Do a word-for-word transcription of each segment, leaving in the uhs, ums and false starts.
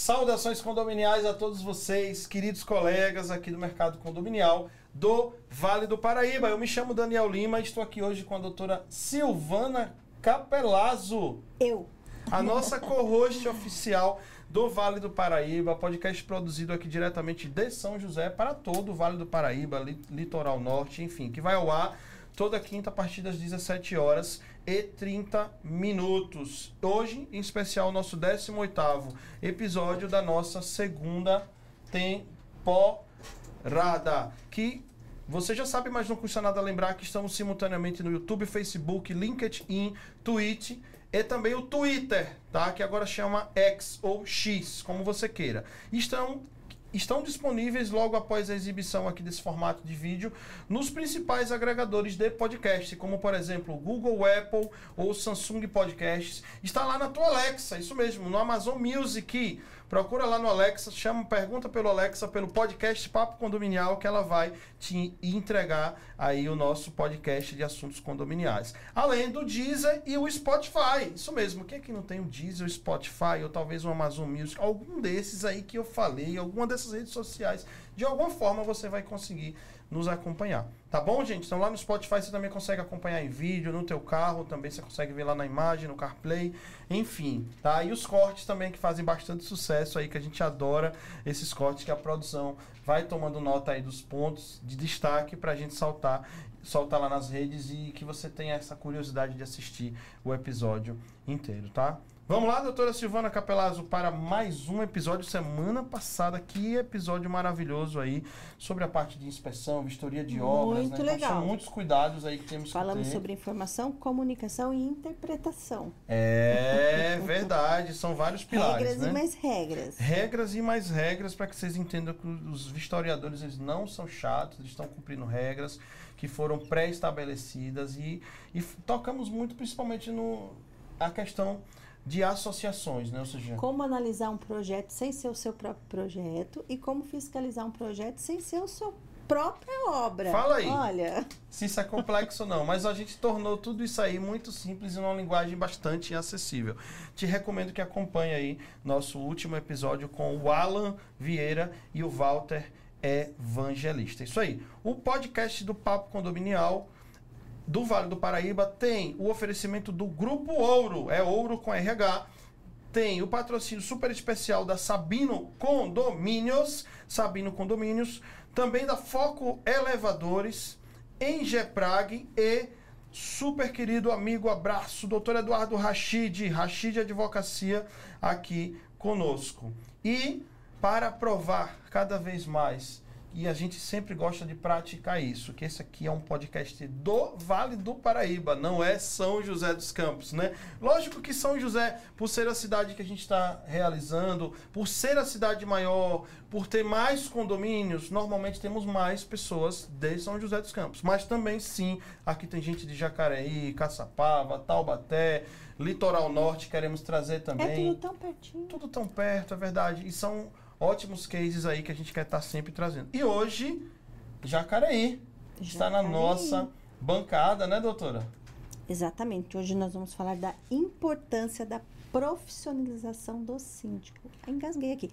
Saudações condominiais a todos vocês, queridos colegas aqui do mercado condominial do Vale do Paraíba. Eu me chamo Daniel Lima e estou aqui hoje com a doutora Silvana Capelazzo. Eu. A nossa co-host oficial do Vale do Paraíba, podcast produzido aqui diretamente de São José para todo o Vale do Paraíba, Litoral Norte, enfim, que vai ao ar toda quinta a partir das dezessete horas e trinta minutos. Hoje, em especial, o nosso décimo oitavo episódio da nossa segunda temporada, que você já sabe, mas não custa nada lembrar que estamos simultaneamente no YouTube, Facebook, LinkedIn, Twitch e também o Twitter, tá? Que agora chama X ou X, como você queira. Estão Estão disponíveis logo após a exibição aqui desse formato de vídeo nos principais agregadores de podcast, como por exemplo o Google, Apple ou Samsung Podcasts. Está lá na tua Alexa, isso mesmo, no Amazon Music. Procura lá no Alexa, chama, pergunta pelo Alexa, pelo podcast Papo Condominial, que ela vai te entregar aí o nosso podcast de assuntos condominiais. Além do Deezer e o Spotify. Isso mesmo, quem é que não tem o Deezer, o Spotify ou talvez o Amazon Music? Algum desses aí que eu falei, alguma dessas redes sociais, de alguma forma você vai conseguir nos acompanhar. Tá bom, gente? Então lá no Spotify você também consegue acompanhar em vídeo, no teu carro também você consegue ver lá na imagem, no CarPlay, enfim, tá? E os cortes também que fazem bastante sucesso aí, que a gente adora esses cortes que a produção vai tomando nota aí dos pontos de destaque pra gente saltar, soltar lá nas redes e que você tenha essa curiosidade de assistir o episódio inteiro, tá? Vamos lá, doutora Silvana Capelazzo, para mais um episódio. Semana passada, que episódio maravilhoso aí, sobre a parte de inspeção, vistoria de obras. Muito né? legal. Então, são muitos cuidados aí que temos Falamos que ter. sobre informação, comunicação e interpretação. É verdade, são vários pilares, Regras né? e mais regras. Regras e mais regras, para que vocês entendam que os vistoriadores eles não são chatos, eles estão cumprindo regras que foram pré-estabelecidas e, e tocamos muito principalmente no a questão de associações, né? Ou seja, Como analisar um projeto sem ser o seu próprio projeto e como fiscalizar um projeto sem ser a sua própria obra. Fala aí. Olha. se isso é complexo ou não, mas a gente tornou tudo isso aí muito simples e numa linguagem bastante acessível. Te recomendo que acompanhe aí nosso último episódio com o Alan Vieira e o Walter Evangelista. Isso aí. O podcast do Papo Condominial do Vale do Paraíba tem o oferecimento do Grupo Ouro, é Ouro com R H, tem o patrocínio super especial da Sabino Condomínios, Sabino Condomínios, também da Foco Elevadores, Engeprag e super querido amigo, abraço, doutor Eduardo Rachid, Rachid Advocacia aqui conosco. E para provar cada vez mais, e a gente sempre gosta de praticar isso, que esse aqui é um podcast do Vale do Paraíba, não é São José dos Campos, né? Lógico que São José, por ser a cidade que a gente está realizando, por ser a cidade maior, por ter mais condomínios, normalmente temos mais pessoas de São José dos Campos. Mas também, sim, aqui tem gente de Jacareí, Caçapava, Taubaté, Litoral Norte, queremos trazer também. É tudo tão pertinho. Tudo tão perto, é verdade. E são ótimos cases aí que a gente quer estar sempre trazendo. E hoje, Jacareí, Jacareí está na nossa bancada, né, doutora? Exatamente. Hoje nós vamos falar da importância da profissionalização do síndico. Engasguei aqui.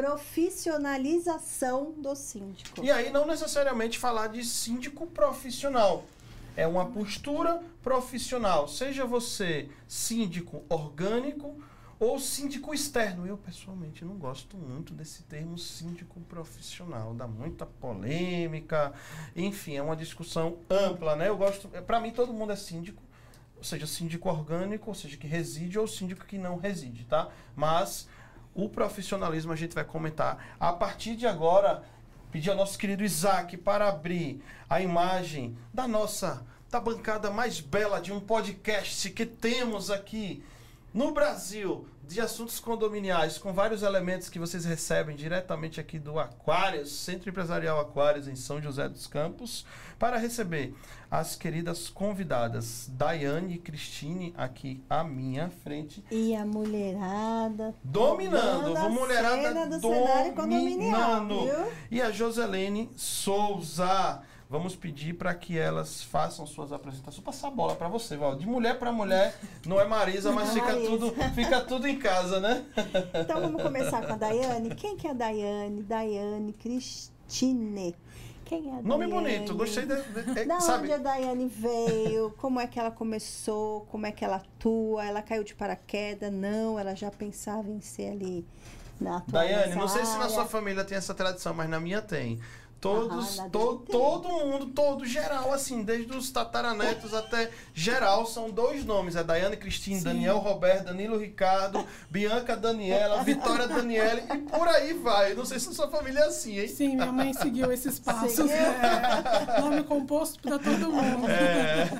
Profissionalização do síndico. E aí, não necessariamente falar de síndico profissional. É uma postura profissional. Seja você síndico orgânico ou síndico externo. Eu, pessoalmente, não gosto muito desse termo síndico profissional. Dá muita polêmica. Enfim, é uma discussão ampla, né? Eu gosto... Para mim, todo mundo é síndico. Ou seja, síndico orgânico, ou seja, que reside, ou síndico que não reside, tá? Mas o profissionalismo a gente vai comentar. A partir de agora, pedir ao nosso querido Isaac para abrir a imagem da nossa... da bancada mais bela de um podcast que temos aqui no Brasil, de assuntos condominiais, com vários elementos que vocês recebem diretamente aqui do Aquários, Centro Empresarial Aquários, em São José dos Campos, para receber as queridas convidadas Daiane e Cristine aqui à minha frente. E a mulherada dominando, a mulherada do cenário condominial, dominando. viu? E a Joselene Souza. vamos pedir para que elas façam suas apresentações. Vou passar a bola para você, Val. De mulher para mulher, não é Marisa, mas fica Marisa. tudo, fica tudo em casa, né? Então vamos começar com a Daiane. Quem que é a Daiane? Daiane Cristine. Quem é a Nome Daiane? bonito, gostei de, de, Da sabe? onde a Daiane veio? Como é que ela começou? Como é que ela atua? Ela caiu de paraquedas? Não, ela já pensava em ser ali na atuação. Daiane, não sei se na sua família tem essa tradição, mas na minha tem. Todos, Aham, to, tem. todo mundo, todo geral, assim, desde os tataranetos até geral, são dois nomes. É Daiane Cristine, Sim. Daniel Roberto, Danilo Ricardo, Bianca Daniela, Vitória Daniele e por aí vai. Não sei se a sua família é assim, hein? Sim, minha mãe seguiu esses passos. Seguiu? É, nome composto para todo mundo. É.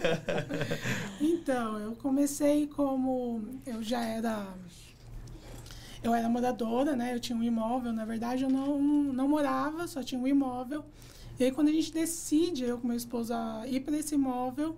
Então, eu comecei como... Eu já era... Eu era moradora, né? Eu tinha um imóvel. Na verdade, eu não, não morava, só tinha um imóvel. E aí, quando a gente decide, eu com meu esposo, a ir para esse imóvel,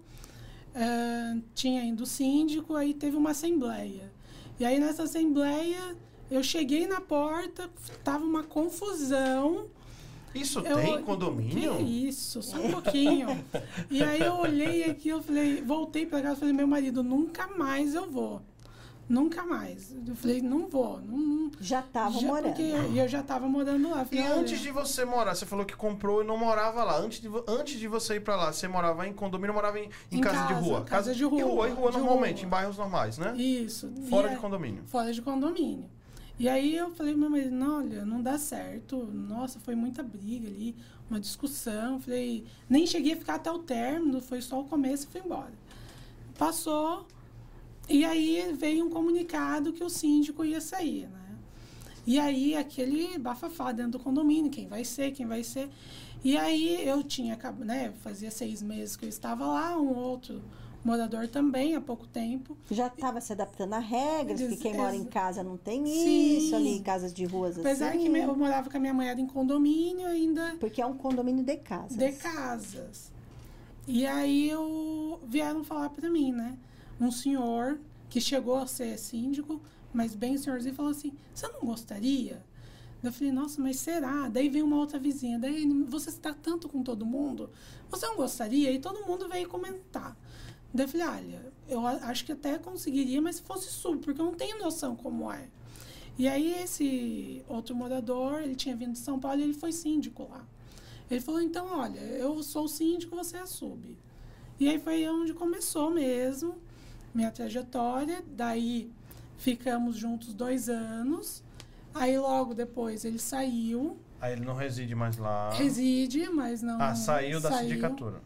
eh, tinha ainda o síndico, aí teve uma assembleia. E aí, nessa assembleia, eu cheguei na porta, tava uma confusão. Isso Eu- tem condomínio? Que isso, só um pouquinho. E aí eu olhei aqui, eu falei, voltei pra casa e falei, meu marido, nunca mais eu vou. Nunca mais. Eu falei, não vou. Não, não. Já estava Já- morando. Porque e eu já tava morando lá. E Falei, antes olha, de você morar, você falou que comprou e não morava lá. Antes de, vo- antes de você ir pra lá, você morava em condomínio, morava em, em Em casa, de casa, rua? casa de rua, Em rua, em rua de normalmente, rua. em bairros normais, né? Isso. Fora E de é- condomínio. Fora de condomínio. E aí eu falei, meu marido, não, olha, não dá certo. Nossa, foi muita briga ali, uma discussão. Falei, nem cheguei a ficar até o término, foi só o começo e fui embora. Passou, e aí veio um comunicado que o síndico ia sair, né? E aí aquele bafafá dentro do condomínio, quem vai ser, quem vai ser. E aí eu tinha, acab- né, fazia seis meses que eu estava lá, um outro morador também, há pouco tempo. Já estava se adaptando a regras, porque Ex- quem mora ex- em casa não tem Sim. isso, ali em casas de ruas Apesar assim. que me- eu morava com a minha mãe, era em condomínio ainda Porque é um condomínio de casas. de casas. E aí eu vieram falar pra mim, né? Um senhor que chegou a ser síndico, mas bem senhorzinho, falou assim, você não gostaria? Eu falei, nossa, mas será? Daí veio uma outra vizinha, daí você está tanto com todo mundo, você não gostaria? E todo mundo veio comentar. Daí eu falei, olha, eu a- acho que até conseguiria, mas se fosse sub, porque eu não tenho noção como é. E aí esse outro morador, ele tinha vindo de São Paulo e ele foi síndico lá. Ele falou, então, olha, eu sou o síndico, você é a sub. E aí foi onde começou mesmo minha trajetória. Daí ficamos juntos dois anos. Aí logo depois ele saiu, Aí ele não reside mais lá. reside, mas não... Ah, saiu da saiu. sindicatura.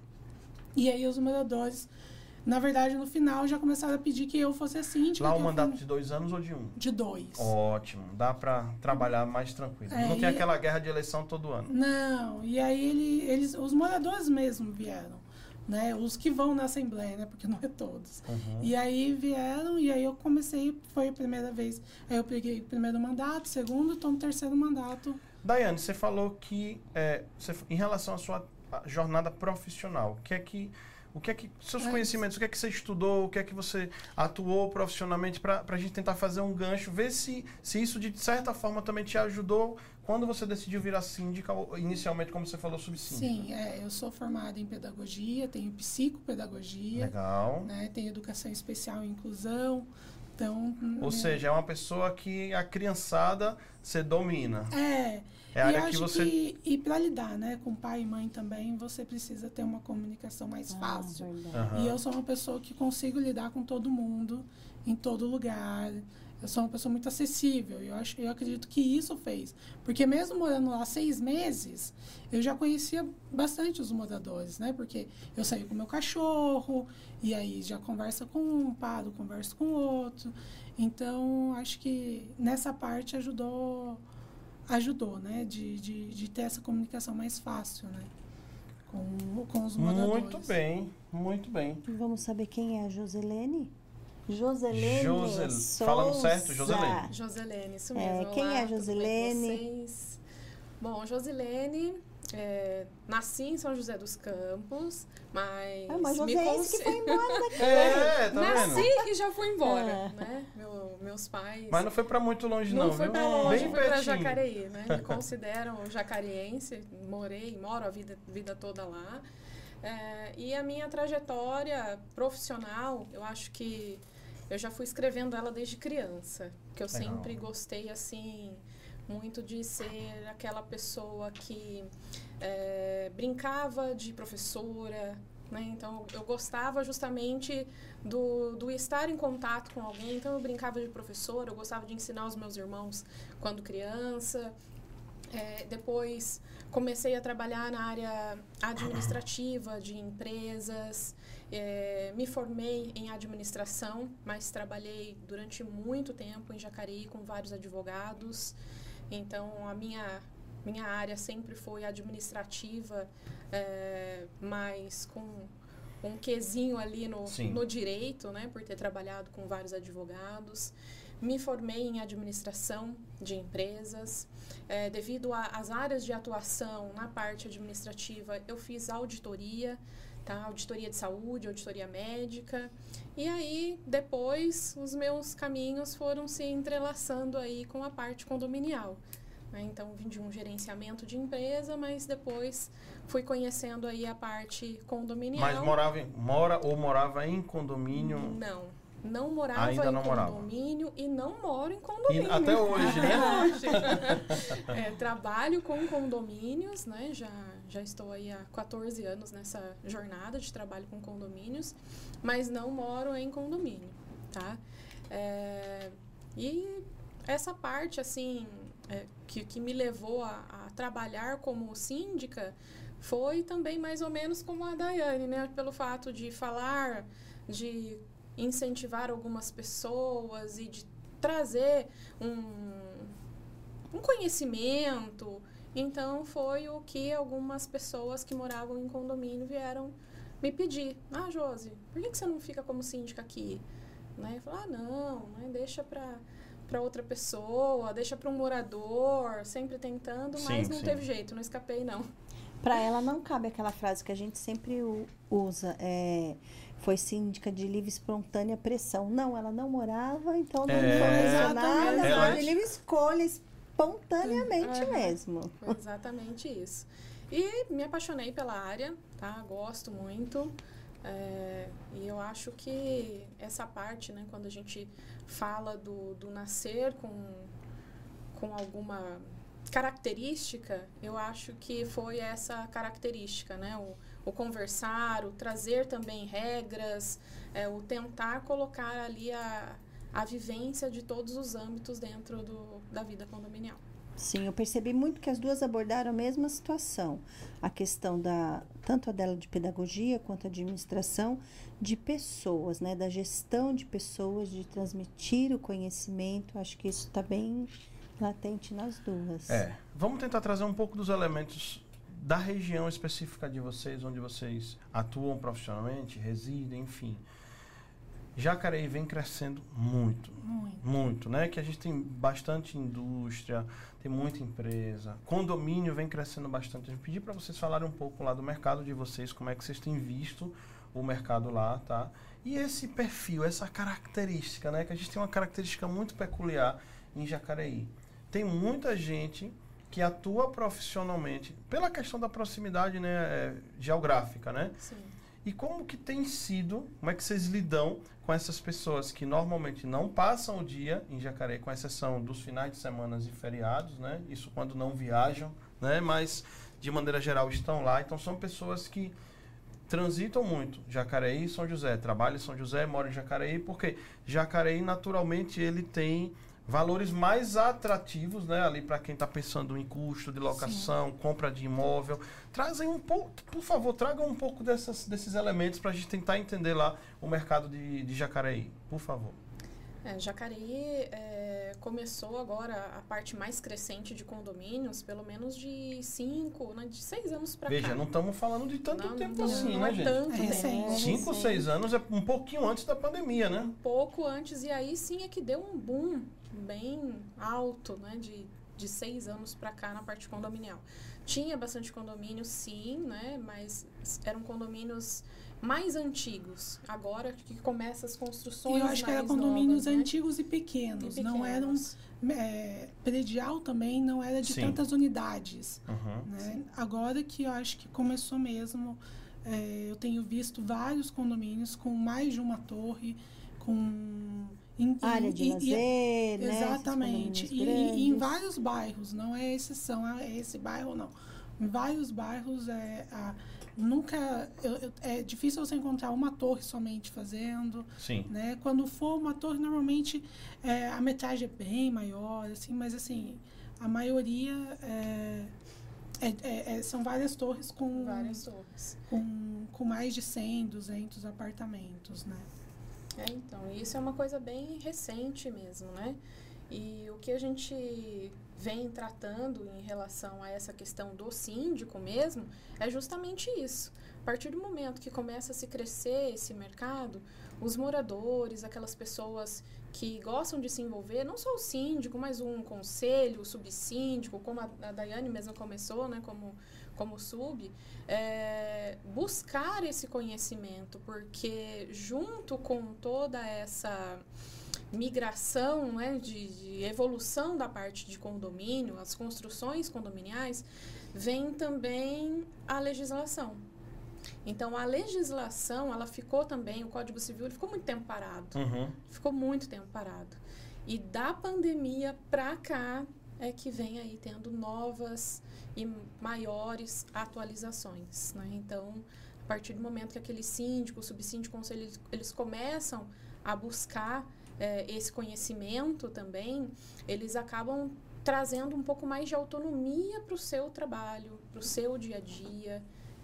E aí os moradores, na verdade, no final já começaram a pedir que eu fosse a síndica. Lá que o eu mandato fui- de dois anos ou de um? de dois. Ótimo, dá pra trabalhar mais tranquilo. É, não tem e- aquela guerra de eleição todo ano. Não, e aí ele, eles, os moradores mesmo vieram, né? Os que vão na Assembleia, né? Porque não é todos. Uhum. E aí vieram, e aí eu comecei, foi a primeira vez. Aí eu peguei o primeiro mandato, segundo, estou no terceiro mandato. Daiane, você falou que, é, você- em relação à sua a jornada profissional, o que é que, o que é que, seus É. conhecimentos, o que é que você estudou, o que é que você atuou profissionalmente para a gente tentar fazer um gancho, ver se, se isso de certa forma também te ajudou quando você decidiu virar síndica, ou inicialmente, como você falou, subsíndica. Sim, é, eu sou formada em pedagogia, tenho psicopedagogia, Legal. né? Tenho educação especial e inclusão. Então, Ou seja, é uma pessoa que a criançada você domina. é, É a e área que acho você... que, e para lidar, né, com pai e mãe também, você precisa ter uma comunicação mais Ah, fácil. verdade. Aham. E eu sou uma pessoa que consigo lidar com todo mundo, em todo lugar. Eu sou uma pessoa muito acessível. Eu, acho, eu acredito que isso fez. Porque mesmo morando lá seis meses, eu já conhecia bastante os moradores, né? Porque eu saí com o meu cachorro, e aí já conversa com um, paro, converso com o outro. Então, acho que nessa parte ajudou, ajudou, né? De, de, de ter essa comunicação mais fácil, né? Com, com os moradores. Muito bem, muito bem. Vamos saber quem é a Joselene? Joselene Josel- Souza. falando certo, Joselene. Joselene, isso É, mesmo. quem Olá, é a tudo bem com Joselene? vocês? Bom, Joselene É, nasci em São José dos Campos, mas... Ah, mas me você é cons- esse que foi embora daqui. É, tá Nasci vendo? e já fui embora, É. né? Meu- meus pais... Mas não foi pra muito longe, não, Não foi viu? pra longe, Bem foi pra pertinho. Jacareí, né? Me consideram jacariense, morei, moro a vida, vida toda lá. É, e a minha trajetória profissional, eu acho que eu já fui escrevendo ela desde criança. Que eu Legal. sempre gostei, assim, muito de ser aquela pessoa que é, brincava de professora, né? Então, eu gostava justamente do, do estar em contato com alguém. Então, eu brincava de professora, eu gostava de ensinar os meus irmãos quando criança. É, depois, comecei a trabalhar na área administrativa de empresas. É, me formei em administração, mas trabalhei durante muito tempo em Jacareí com vários advogados. Então, a minha, minha área sempre foi administrativa, é, mas com um quesinho ali no, no direito, né, por ter trabalhado com vários advogados. Me formei em administração de empresas. É, devido às áreas de atuação na parte administrativa, eu fiz auditoria, tá? Auditoria de saúde, auditoria médica. E aí, depois, os meus caminhos foram se entrelaçando aí com a parte condominial. Né? Então, vim de um gerenciamento de empresa, mas depois fui conhecendo aí a parte condominial. Mas morava em, mora ou morava em condomínio? Não. Não morava Ainda não em morava. condomínio e não moro em condomínio. E até hoje, né? Até hoje. É, trabalho com condomínios, né? Já, já estou aí há quatorze anos nessa jornada de trabalho com condomínios, mas não moro em condomínio, tá? É, e essa parte, assim, é, que, que me levou a, a trabalhar como síndica foi também mais ou menos como a Daiane, né? Pelo fato de falar, de incentivar algumas pessoas e de trazer um, um conhecimento. Então, foi o que algumas pessoas que moravam em condomínio vieram me pedir. Ah, Josi, por que que você não fica como síndica aqui? Né? Eu falei, ah, não, né? Deixa para para outra pessoa, deixa para um morador, sempre tentando, mas Sim, não sim. teve jeito, não escapei, não. Para ela não cabe aquela frase que a gente sempre u- usa, é, foi síndica de livre espontânea pressão. Não, ela não morava, então não É, foi mencionada, ela- foi de livre escolha, espontaneamente Aham. mesmo. Foi exatamente isso. E me apaixonei pela área, tá? Gosto muito. É, e eu acho que essa parte, né, quando a gente fala do, do nascer com, com alguma característica, eu acho que foi essa característica, né? O, o conversar, o trazer também regras, é, o tentar colocar ali a, a vivência de todos os âmbitos dentro do, da vida condominial. Sim, eu percebi muito que as duas abordaram a mesma situação. A questão da, tanto a dela de pedagogia quanto a administração, de pessoas, né? Da gestão de pessoas, de transmitir o conhecimento. Acho que isso está bem latente nas duas. É. Vamos tentar trazer um pouco dos elementos da região específica de vocês, onde vocês atuam profissionalmente, residem, enfim. Jacareí vem crescendo muito, Muito. muito, né? Que a gente tem bastante indústria, tem muita empresa, condomínio vem crescendo bastante. Eu pedi para vocês falarem um pouco lá do mercado de vocês, como é que vocês têm visto o mercado lá, tá? E esse perfil, essa característica, né? Que a gente tem uma característica muito peculiar em Jacareí. Tem muita gente que atua profissionalmente pela questão da proximidade, né, é, geográfica, né? Sim. E como que tem sido, como é que vocês lidam com essas pessoas que normalmente não passam o dia em Jacareí, com exceção dos finais de semana e feriados, né? Isso quando não viajam, né? Mas, de maneira geral, estão lá. Então, são pessoas que transitam muito. Jacareí e São José. Trabalham em São José, moram em Jacareí, porque Jacareí, naturalmente, ele tem valores mais atrativos, né, ali para quem está pensando em custo de locação, sim, compra de imóvel. Trazem um pouco, por favor, tragam um pouco dessas, desses elementos para a gente tentar entender lá o mercado de, de Jacareí, por favor. É, Jacareí é, começou agora a parte mais crescente de condomínios, pelo menos de cinco, né, de seis anos para cá. Veja, não estamos falando de tanto não, tempo não, assim, não né, é gente? tanto É tempo. recente. Cinco, Sim. seis anos é um pouquinho antes da pandemia, né? Um pouco antes, e aí sim é que deu um boom bem alto, né, de de seis anos para cá na parte condominial. Tinha bastante condomínio, sim, né? Mas eram condomínios mais antigos. Agora que começa as construções. Eu acho que eram condomínios novas, antigos, né? e, pequenos. e pequenos. Não eram. É, predial também não era de Sim. tantas unidades. Uhum. Né? Agora que eu acho que começou mesmo. É, eu tenho visto vários condomínios com mais de uma torre, com em, área de e, lazer, e, né? Exatamente. E, e em vários bairros, não é exceção, é esse bairro não. Em vários bairros é a, nunca eu, eu, é difícil você encontrar uma torre somente fazendo. Sim. Né? Quando for uma torre, normalmente é, a metragem é bem maior, assim, mas assim a maioria é, É, é, é, são várias torres com várias torres com, com mais de cem, duzentos apartamentos, né? É, então, isso é uma coisa bem recente mesmo, né? E o que a gente vem tratando em relação a essa questão do síndico mesmo é justamente isso. A partir do momento que começa a se crescer esse mercado, os moradores, aquelas pessoas que gostam de se envolver, não só o síndico, mas um conselho, o subsíndico, como a, a Daiane mesmo começou, né, como, como sub, é, buscar esse conhecimento, porque junto com toda essa migração, né, de, de evolução da parte de condomínio, as construções condominiais, vem também a legislação. Então, a legislação, ela ficou também, o Código Civil, ele ficou muito tempo parado. Uhum. Ficou muito tempo parado. E da pandemia para cá é que vem aí tendo novas e maiores atualizações, né? Então, a partir do momento que aquele síndico, subsíndico, conselho, eles, eles começam a buscar é, esse conhecimento também, eles acabam trazendo um pouco mais de autonomia para o seu trabalho, para o seu dia a dia.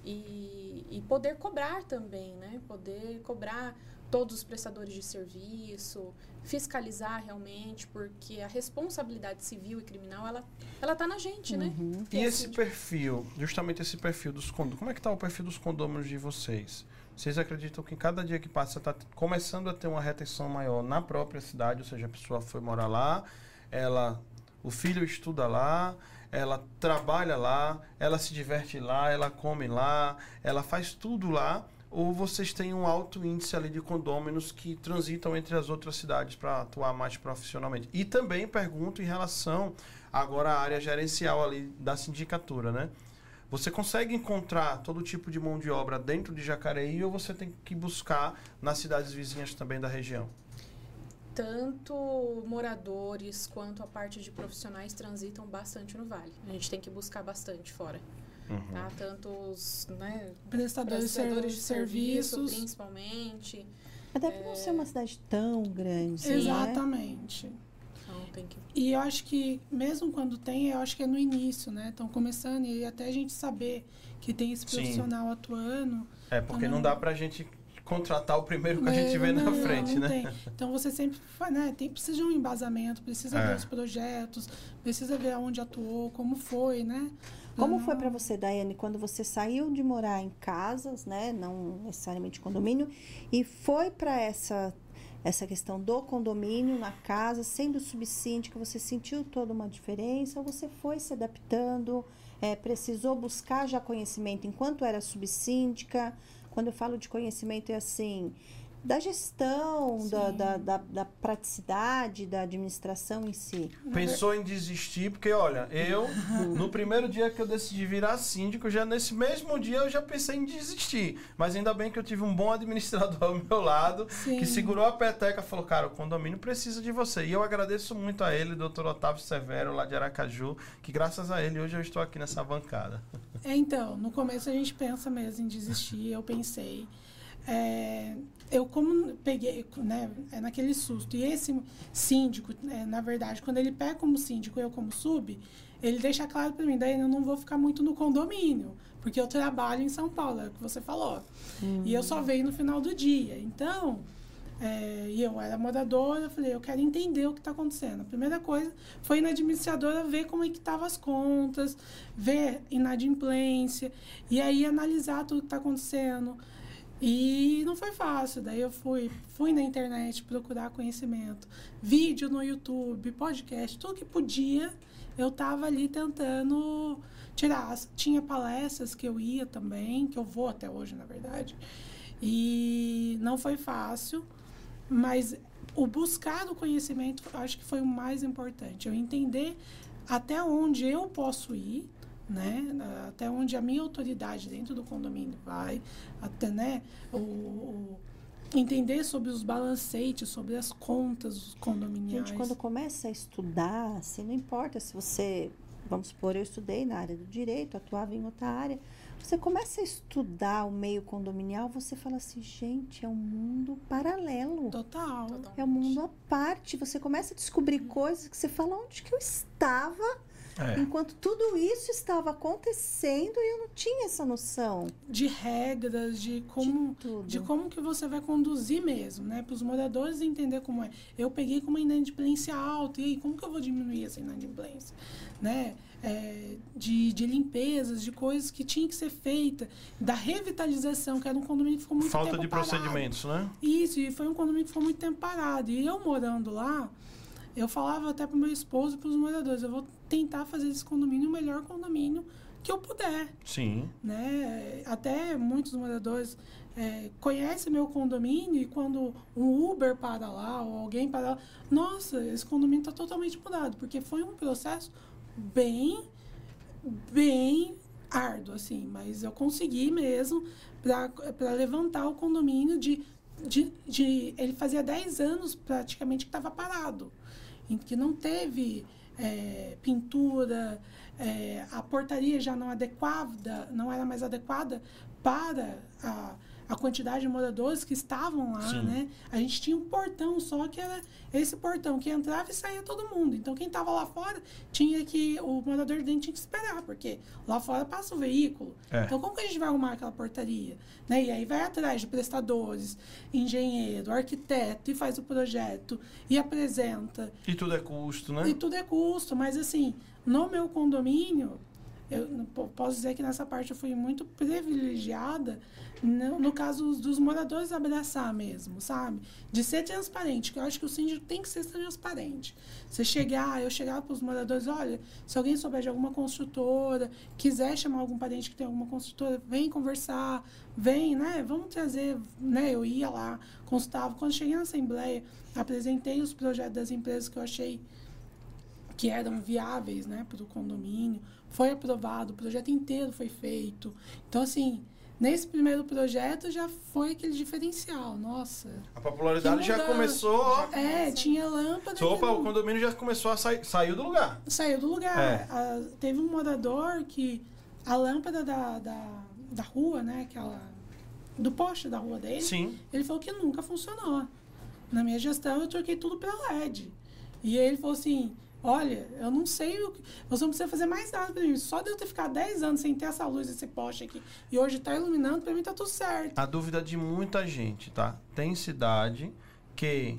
E, e poder cobrar também, né? Poder cobrar todos os prestadores de serviço, fiscalizar realmente, porque a responsabilidade civil e criminal, ela ela tá na gente, uhum. né? E esse de... perfil, justamente esse perfil dos condôminos, como é que tá o perfil dos condôminos de vocês? Vocês acreditam que cada dia que passa está começando a ter uma retenção maior na própria cidade, ou seja, a pessoa foi morar lá, ela, o filho estuda lá, ela trabalha lá, ela se diverte lá, ela come lá, ela faz tudo lá, ou vocês têm um alto índice ali de condôminos que transitam entre as outras cidades para atuar mais profissionalmente? E também pergunto em relação agora à área gerencial ali da sindicatura, né? Você consegue encontrar todo tipo de mão de obra dentro de Jacareí ou você tem que buscar nas cidades vizinhas também da região? Tanto moradores quanto a parte de profissionais transitam bastante no Vale. A gente tem que buscar bastante fora. Uhum. Tá? Tanto os né, prestadores, prestadores de serviços, serviço, principalmente. Até por é... não ser uma cidade tão grande. Exatamente. Né? Então, tem que... E eu acho que, mesmo quando tem, eu acho que é no início, né? Estão começando e até a gente saber que tem esse profissional Sim. atuando. É, porque então, não dá pra gente contratar o primeiro que a gente vê não, na frente, não né? Tem. Então, você sempre né, tem, precisa de um embasamento, precisa é. ver os projetos, precisa ver onde atuou, como foi, né? Como não... foi para você, Daiane, quando você saiu de morar em casas, né, não necessariamente condomínio, e foi para essa, essa questão do condomínio na casa, sendo subsíndica, você sentiu toda uma diferença ou você foi se adaptando, é, precisou buscar já conhecimento enquanto era subsíndica? Quando eu falo de conhecimento, é assim, da gestão, da, da, da, da praticidade, da administração em si. Pensou em desistir, porque, olha, eu, no primeiro dia que eu decidi virar síndico, já nesse mesmo dia eu já pensei em desistir. Mas ainda bem que eu tive um bom administrador ao meu lado, Sim. que segurou a peteca e falou, cara, o condomínio precisa de você. E eu agradeço muito a ele, doutor Otávio Severo, lá de Aracaju, que graças a ele hoje eu estou aqui nessa bancada. É, então, no começo a gente pensa mesmo em desistir, eu pensei... É, eu como peguei, né, é naquele susto, e esse síndico, é, na verdade, quando ele pega como síndico, eu como sub, ele deixa claro para mim, daí eu não vou ficar muito no condomínio, porque eu trabalho em São Paulo, é o que você falou, hum. e eu só venho no final do dia, então, é, e eu era moradora, eu falei, eu quero entender o que está acontecendo. A primeira coisa foi ir na administradora ver como é que estavam as contas, ver inadimplência, e aí analisar tudo que está acontecendo. E não foi fácil. Daí eu fui, fui na internet procurar conhecimento. Vídeo no YouTube, podcast, tudo que podia, eu estava ali tentando tirar. Tinha palestras que eu ia também, que eu vou até hoje, na verdade. E não foi fácil, mas o buscar o conhecimento, acho que foi o mais importante. Eu entender até onde eu posso ir, né? Até onde a minha autoridade dentro do condomínio vai, até, né? O, o entender sobre os balancetes, sobre as contas condominiais. Gente, quando começa a estudar, assim, não importa se você, vamos supor, eu estudei na área do direito, atuava em outra área, você começa a estudar o meio condominial, você fala assim, gente, é um mundo paralelo. Total. É um mundo à parte. Você começa a descobrir coisas que você fala, onde que eu estava, é. enquanto tudo isso estava acontecendo e eu não tinha essa noção. De regras, de como, de, de como que você vai conduzir mesmo, né? Para os moradores entender como é. Eu peguei com uma inadimplência alta, e aí, como que eu vou diminuir essa inadimplência? Né? É, de, de limpezas, de coisas que tinham que ser feitas, da revitalização, que era um condomínio que ficou muito Falta tempo de parado. procedimentos, né? Isso, e foi um condomínio que ficou muito tempo parado. E eu morando lá, eu falava até para o meu esposo e para os moradores, eu vou tentar fazer esse condomínio o melhor condomínio que eu puder. Sim. Né? Até muitos moradores é, conhecem meu condomínio e quando um Uber para lá ou alguém para lá, nossa, esse condomínio está totalmente mudado, porque foi um processo bem, bem árduo, assim, mas eu consegui mesmo para levantar o condomínio de, de, de... Ele fazia dez anos praticamente que estava parado, em que não teve é, pintura, é, a portaria já não adequada, não era mais adequada para a, a quantidade de moradores que estavam lá, Sim. né? A gente tinha um portão só, que era esse portão, que entrava e saía todo mundo. Então, quem estava lá fora, tinha que... O morador de dentro tinha que esperar, porque lá fora passa o veículo. É. Então, como que a gente vai arrumar aquela portaria? Né? E aí vai atrás de prestadores, engenheiro, arquiteto, e faz o projeto, e apresenta. E tudo é custo, né? E tudo é custo, mas assim, no meu condomínio... Eu posso dizer que nessa parte eu fui muito privilegiada, no, no caso dos moradores abraçar mesmo, sabe? De ser transparente, que eu acho que o síndico tem que ser transparente. Você chegar, eu chegar para os moradores, olha, se alguém souber de alguma construtora, quiser chamar algum parente que tem alguma construtora, vem conversar, vem, né? Vamos trazer, né? Eu ia lá, consultava. Quando cheguei na assembleia, apresentei os projetos das empresas que eu achei que eram viáveis, né, para o condomínio. Foi aprovado, o projeto inteiro foi feito. Então, assim, nesse primeiro projeto já foi aquele diferencial. Nossa. A popularidade já começou. É, tinha lâmpada. Opa, não... o condomínio já começou a sair, saiu do lugar. Saiu do lugar. É. A, teve um morador que a lâmpada da, da, da rua, né, aquela, do poste da rua dele, Sim. ele falou que nunca funcionou. Na minha gestão, eu troquei tudo pela L E D. E ele falou assim... Olha, eu não sei o que... Você não precisa fazer mais nada pra mim. Só de eu ter ficado dez anos sem ter essa luz, esse poste aqui, e hoje tá iluminando, pra mim tá tudo certo. A dúvida de muita gente, tá? Tem cidade que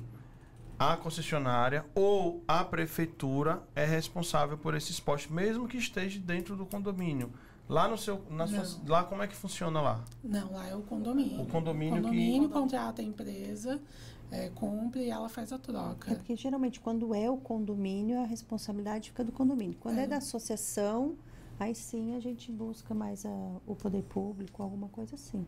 a concessionária ou a prefeitura é responsável por esses postes, mesmo que esteja dentro do condomínio. Lá no seu... Na sua, lá, como é que funciona lá? Não, lá é o condomínio. O condomínio, o condomínio que... contrata a empresa... É, compra e ela faz a troca. É porque geralmente quando é o condomínio, a responsabilidade fica do condomínio. Quando é, é da associação, aí sim a gente busca mais a, o poder público, alguma coisa assim.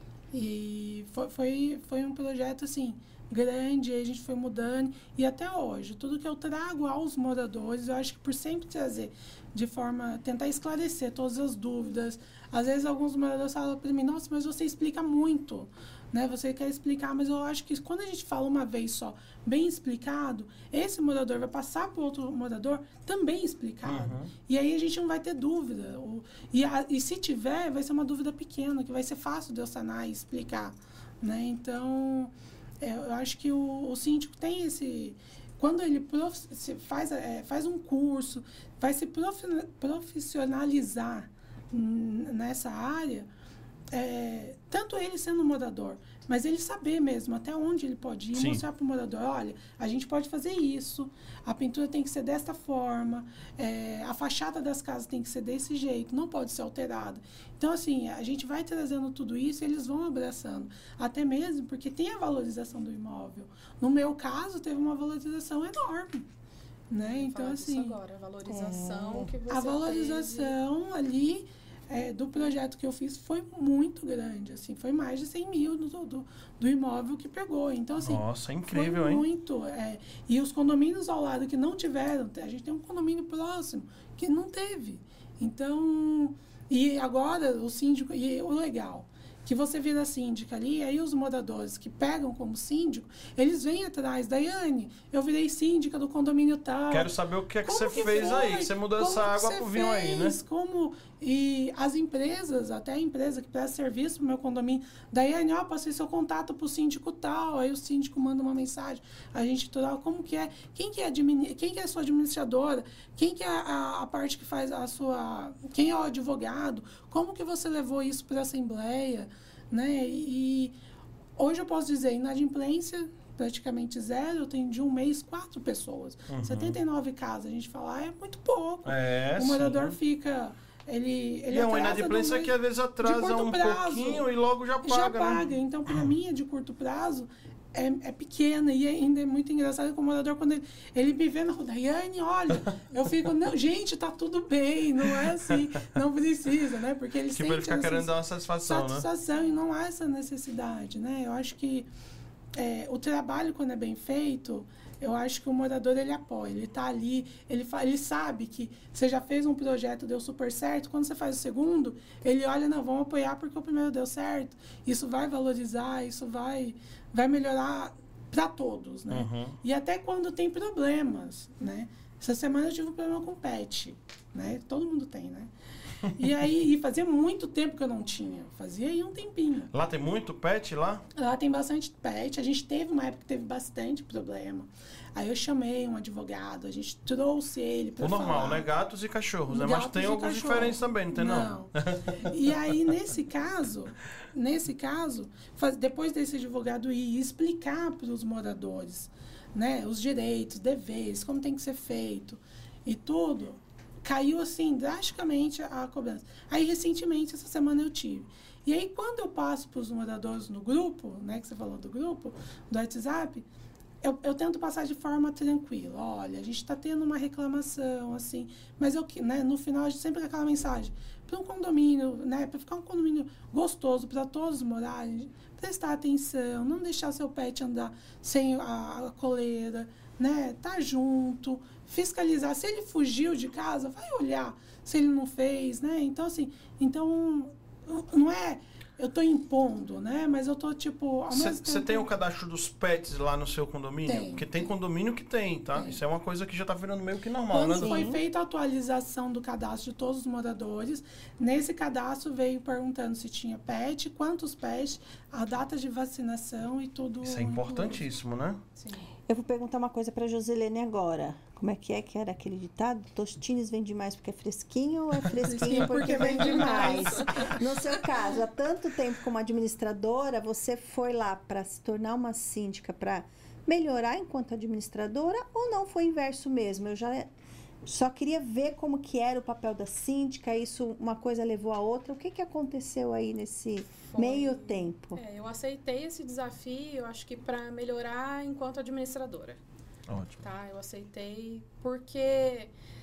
E foi, foi, foi um projeto assim, grande, a gente foi mudando. E até hoje, tudo que eu trago aos moradores, eu acho que por sempre trazer de forma, tentar esclarecer todas as dúvidas. Às vezes alguns moradores falam para mim, nossa, mas você explica muito. Né, você quer explicar, mas eu acho que quando a gente fala uma vez só, bem explicado, esse morador vai passar para o outro morador também explicado. Uhum. E aí a gente não vai ter dúvida. O, e, a, e se tiver, vai ser uma dúvida pequena, que vai ser fácil de eu sanar e explicar. Né? Então, é, eu acho que o, o síndico tem esse... Quando ele prof, faz, é, faz um curso, vai se prof, profissionalizar nessa área... é, tanto ele sendo morador, mas ele saber mesmo até onde ele pode ir, Sim. mostrar para o morador, olha, a gente pode fazer isso, a pintura tem que ser desta forma, é, a fachada das casas tem que ser desse jeito, não pode ser alterada. Então, assim, a gente vai trazendo tudo isso e eles vão abraçando. Até mesmo porque tem a valorização do imóvel. No meu caso, teve uma valorização enorme. Né? Então, Falar assim, disso agora, a valorização É. que você a valorização ali é, do projeto que eu fiz foi muito grande, assim, foi mais de cem mil do, do, do imóvel que pegou. Então, assim, Nossa, incrível, foi hein? muito. É, e os condomínios ao lado que não tiveram, a gente tem um condomínio próximo que não teve. Então, e agora o síndico, e o legal, que você vira síndica ali, aí os moradores que pegam como síndico, eles vêm atrás, Daiane, eu virei síndica do condomínio tal. Quero saber o que é que Como você que fez foi? aí, que você mudou Como essa que água você pro vinho aí, né? fez? Como... E as empresas, até a empresa que presta serviço pro meu condomínio, Daiane, ó, passei seu contato pro síndico tal, aí o síndico manda uma mensagem, a gente troca, como que é, quem que é, admini... quem que é a sua administradora, quem que é a, a parte que faz a sua, quem é o advogado, como que você levou isso para a assembleia, né? E hoje eu posso dizer, inadimplência praticamente zero, eu tenho de um mês quatro pessoas. Uhum. setenta e nove casas, a gente fala, ah, é muito pouco. É, o morador sim. fica... Ele, ele E é uma atrasa inadimplência do que às vezes atrasa curto um prazo. pouquinho e logo já paga. já paga. Né? Então, para mim, a de curto prazo é, é pequena. E ainda é muito engraçado que o morador, quando ele, ele me vê na rua, Daiane, olha, eu fico, não, gente, tá tudo bem, não é assim, não precisa, né? Porque ele Tipo, sente ele fica querendo dar uma satisfação, né? satisfação e não há essa necessidade, né? Eu acho que é, o trabalho, quando é bem feito, eu acho que o morador, ele apoia, ele tá ali, ele, fa ele sabe que você já fez um projeto, deu super certo, quando você faz o segundo, ele olha, não, vamos apoiar porque o primeiro deu certo, isso vai valorizar, isso vai, vai melhorar para todos, né? Uhum. E até quando tem problemas, né? Essa semana eu tive um problema com pet, né? Todo mundo tem, né? E aí, e fazia muito tempo que eu não tinha. Fazia aí um tempinho. Lá tem muito pet lá? Lá tem bastante pet. A gente teve uma época que teve bastante problema. Aí eu chamei um advogado, a gente trouxe ele para O normal, falar. né? Gatos e cachorros, né? Gatos Mas tem e alguns cachorro. diferentes também, não tem não? Não. E aí, nesse caso, nesse caso, faz, depois desse advogado ir e explicar para os moradores, né, os direitos, deveres, como tem que ser feito e tudo, caiu assim drasticamente a cobrança. Aí, recentemente, essa semana eu tive. E aí, quando eu passo para os moradores no grupo, né, que você falou do grupo, do WhatsApp, Eu, eu tento passar de forma tranquila. Olha, a gente está tendo uma reclamação, assim, mas eu, né, no final a gente sempre aquela mensagem para um condomínio, né, para ficar um condomínio gostoso para todos morarem, prestar atenção, não deixar seu pet andar sem a, a coleira, né, tá junto, fiscalizar. Se ele fugiu de casa, vai olhar se ele não fez, né? Então assim, então não é eu tô impondo, né? Mas eu tô, tipo... Você tem o cadastro dos pets lá no seu condomínio? Tem. Porque tem condomínio que tem, tá? Tem. Isso é uma coisa que já tá virando meio que normal, Quando né? foi Sim. feita a atualização do cadastro de todos os moradores, nesse cadastro veio perguntando se tinha pet, quantos pets, a data de vacinação e tudo. Isso é importantíssimo, né? Sim. Eu vou perguntar uma coisa para Josilene agora. Como é que é que era aquele ditado? Tostines vende mais porque é fresquinho ou é fresquinho porque vende mais? No seu caso, há tanto tempo como administradora, você foi lá para se tornar uma síndica para melhorar enquanto administradora ou não foi inverso mesmo? Eu já só queria ver como que era o papel da síndica, isso uma coisa levou a outra. O que que aconteceu aí nesse Foi. meio tempo? É, eu aceitei esse desafio, eu acho que para melhorar enquanto administradora. Ótimo. Tá, eu aceitei porque é,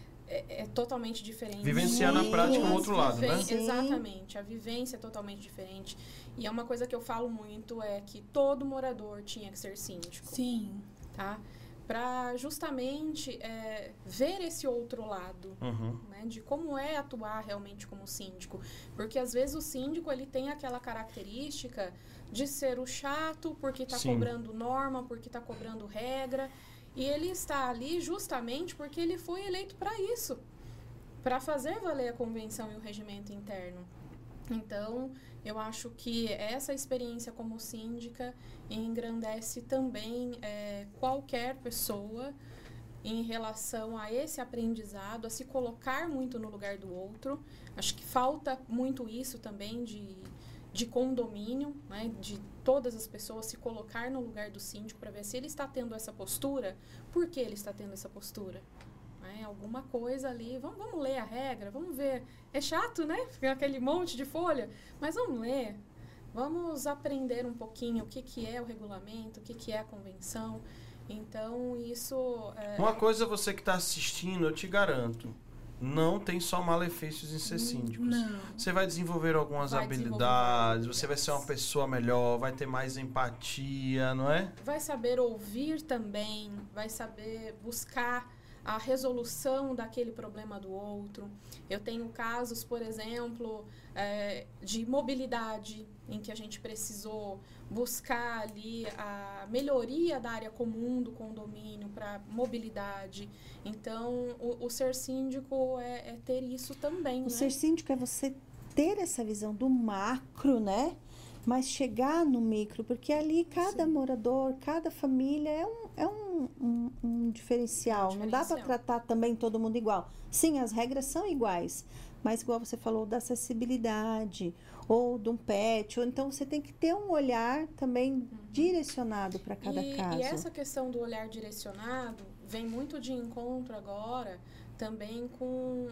é totalmente diferente. Vivenciar na Sim. prática o outro lado, né? Sim. Exatamente, a vivência é totalmente diferente. E é uma coisa que eu falo muito, é que todo morador tinha que ser síndico, Sim. tá? Para justamente é, ver esse outro lado, Uhum. né, de como é atuar realmente como síndico. Porque às vezes o síndico ele tem aquela característica de ser o chato, porque está Sim. cobrando norma, porque está cobrando regra. E ele está ali justamente porque ele foi eleito para isso, para fazer valer a convenção e o regimento interno. Então, eu acho que essa experiência como síndica engrandece também é, qualquer pessoa em relação a esse aprendizado, a se colocar muito no lugar do outro. Acho que falta muito isso também de, de condomínio, né, de todas as pessoas se colocar no lugar do síndico para ver se ele está tendo essa postura, por que ele está tendo essa postura. Né, alguma coisa ali, vamos, vamos ler a regra, vamos ver. É chato, né? Aquele monte de folha, mas vamos ler. Vamos aprender um pouquinho o que, que é o regulamento, o que, que é a convenção. Então, isso... É... Uma coisa, você que está assistindo, eu te garanto, não tem só malefícios em ser síndico. Não. Você vai desenvolver algumas vai habilidades, desenvolver você vai ser uma pessoa melhor, vai ter mais empatia, não é? Vai saber ouvir também, vai saber buscar a resolução daquele problema do outro. Eu tenho casos, por exemplo, é, de mobilidade, em que a gente precisou buscar ali a melhoria da área comum do condomínio para mobilidade. Então, o, o ser síndico é, é ter isso também, O né? ser síndico é você ter essa visão do macro, né? Mas chegar no micro, porque ali cada Sim. morador, cada família é um, é um, um, um diferencial. É um Não dá para diferencial. tratar também todo mundo igual. Sim, as regras são iguais, mas igual você falou da acessibilidade, ou de um pet, ou então você tem que ter um olhar também Uhum. direcionado para cada e, caso. E essa questão do olhar direcionado vem muito de encontro agora também com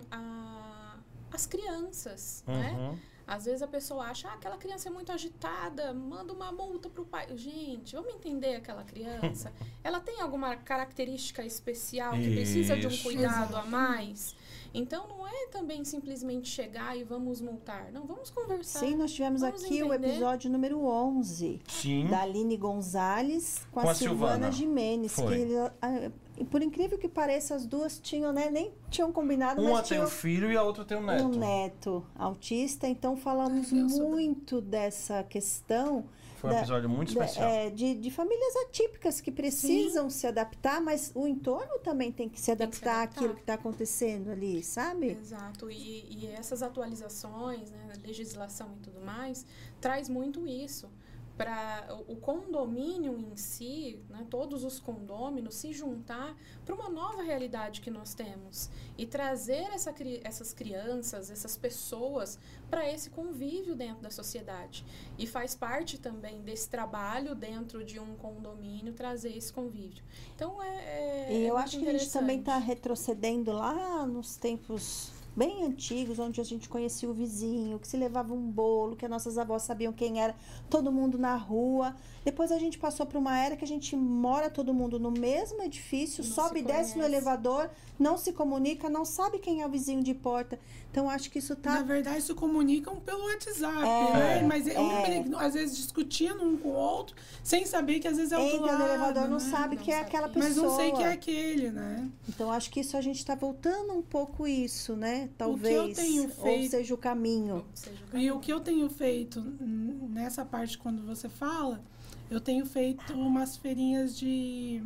a, as crianças, né? Uhum. Às vezes a pessoa acha, ah, aquela criança é muito agitada, manda uma multa pro pai. Gente, vamos entender aquela criança. Ela tem alguma característica especial que precisa de um Isso. cuidado a mais? Então, não é também simplesmente chegar e vamos multar. Não, vamos conversar. Sim, nós tivemos Vamos aqui o entender. episódio número onze. Sim. Da Aline Gonzalez com, Com a, a Silvana Silvana. Gimenez. Foi. Que, ele- a- e por incrível que pareça, as duas tinham, né? Nem tinham combinado, Uma mas tem tinham um filho e a outra tem um neto. um neto autista. Então, falamos Ai, meu sobrinho. muito dessa questão Foi um da- episódio muito da- especial. é, de, de famílias atípicas que precisam se adaptar, mas o entorno também tem que se Tem que se adaptar adaptar. àquilo que está acontecendo ali, sabe? Exato. E, e essas atualizações, né, legislação e tudo mais, traz muito isso. Para o, o condomínio em si, né, todos os condôminos, se juntar para uma nova realidade que nós temos e trazer essa, cri- essas crianças, essas pessoas para esse convívio dentro da sociedade. E faz parte também desse trabalho dentro de um condomínio trazer esse convívio. Então, é, é E eu muito acho que a gente também está interessante. retrocedendo lá nos tempos bem antigos, onde a gente conhecia o vizinho, que se levava um bolo, que as nossas avós sabiam quem era, todo mundo na rua. Depois a gente passou para uma era que a gente mora todo mundo no mesmo edifício, Não sobe e se desce no conhece. elevador, não se comunica, não sabe quem é o vizinho de porta. Então acho que isso Na tá verdade, se comunicam pelo WhatsApp, É, né? Mas um, é. às vezes discutindo um com o outro, sem saber que às vezes é outro entra lado, no elevador, não né? sabe Não que é sabe aquela quem é. pessoa. Mas não sei que é aquele, né? Então acho que isso a gente está voltando um pouco isso, né? O que eu Talvez. tenho Ou feito- seja o caminho. Seja o E caminho. o que eu tenho feito n- nessa parte, quando você fala, eu tenho feito umas feirinhas de...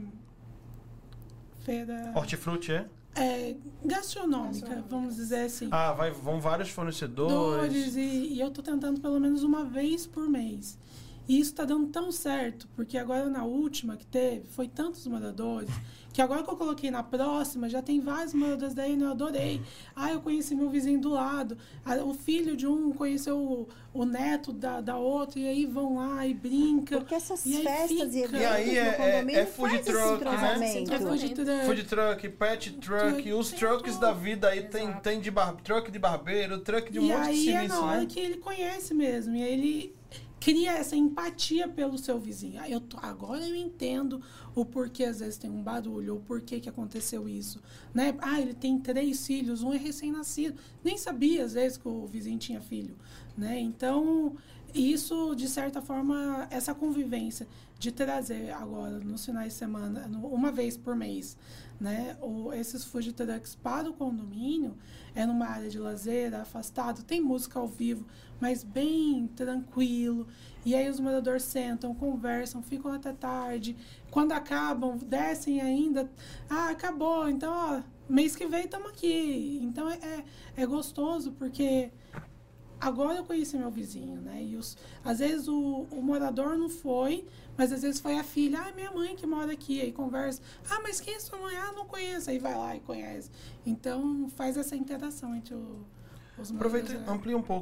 Feira... Hortifruti, é? É, gastronômica, Gastronômica. vamos dizer assim. Ah, vai, vão vários fornecedores. Dores, e, e eu tô tentando pelo menos uma vez por mês. E isso tá dando tão certo, porque agora na última que teve, foi tantos moradores, que agora que eu coloquei na próxima, já tem vários moradores daí, né? Eu adorei. Ah, eu conheci meu vizinho do lado, ah, o filho de um conheceu o, o neto da, da outra, e aí vão lá e brincam. Porque essas E aí festas e fica- eventos E aí é- no condomínio é- é food faz esse truck, né? entrosamento. É food truck. Food truck, pet truck, os Tem trucks tudo. da vida aí tem, Exato. tem de bar, truck de barbeiro, truck de um E monte de aí é serviço, na hora né? que ele conhece mesmo. E aí ele cria essa empatia pelo seu vizinho. Ah, eu tô, agora eu entendo o porquê às vezes tem um barulho, ou porquê que aconteceu isso. Né? Ah, ele tem três filhos, um é recém-nascido. Nem sabia às vezes que o vizinho tinha filho. Né? Então, isso, de certa forma, essa convivência de trazer agora, nos finais de semana, no- uma vez por mês, né, o, esses food trucks para o condomínio, é numa área de lazer, afastado, tem música ao vivo, mas bem tranquilo. E aí os moradores sentam, conversam, ficam até tarde. Quando acabam, descem ainda. Ah, acabou, então, ó, mês que vem estamos aqui. Então, é, é, é gostoso, porque agora eu conheci meu vizinho, né? E os, às vezes o, o morador não foi, mas às vezes foi a filha. Ah, minha mãe que mora aqui. Aí conversa. Ah, mas quem é sua mãe? Ah, não conheço. Aí vai lá e conhece. Então, faz essa interação entre o, os Aproveita moradores. e amplia um pouco.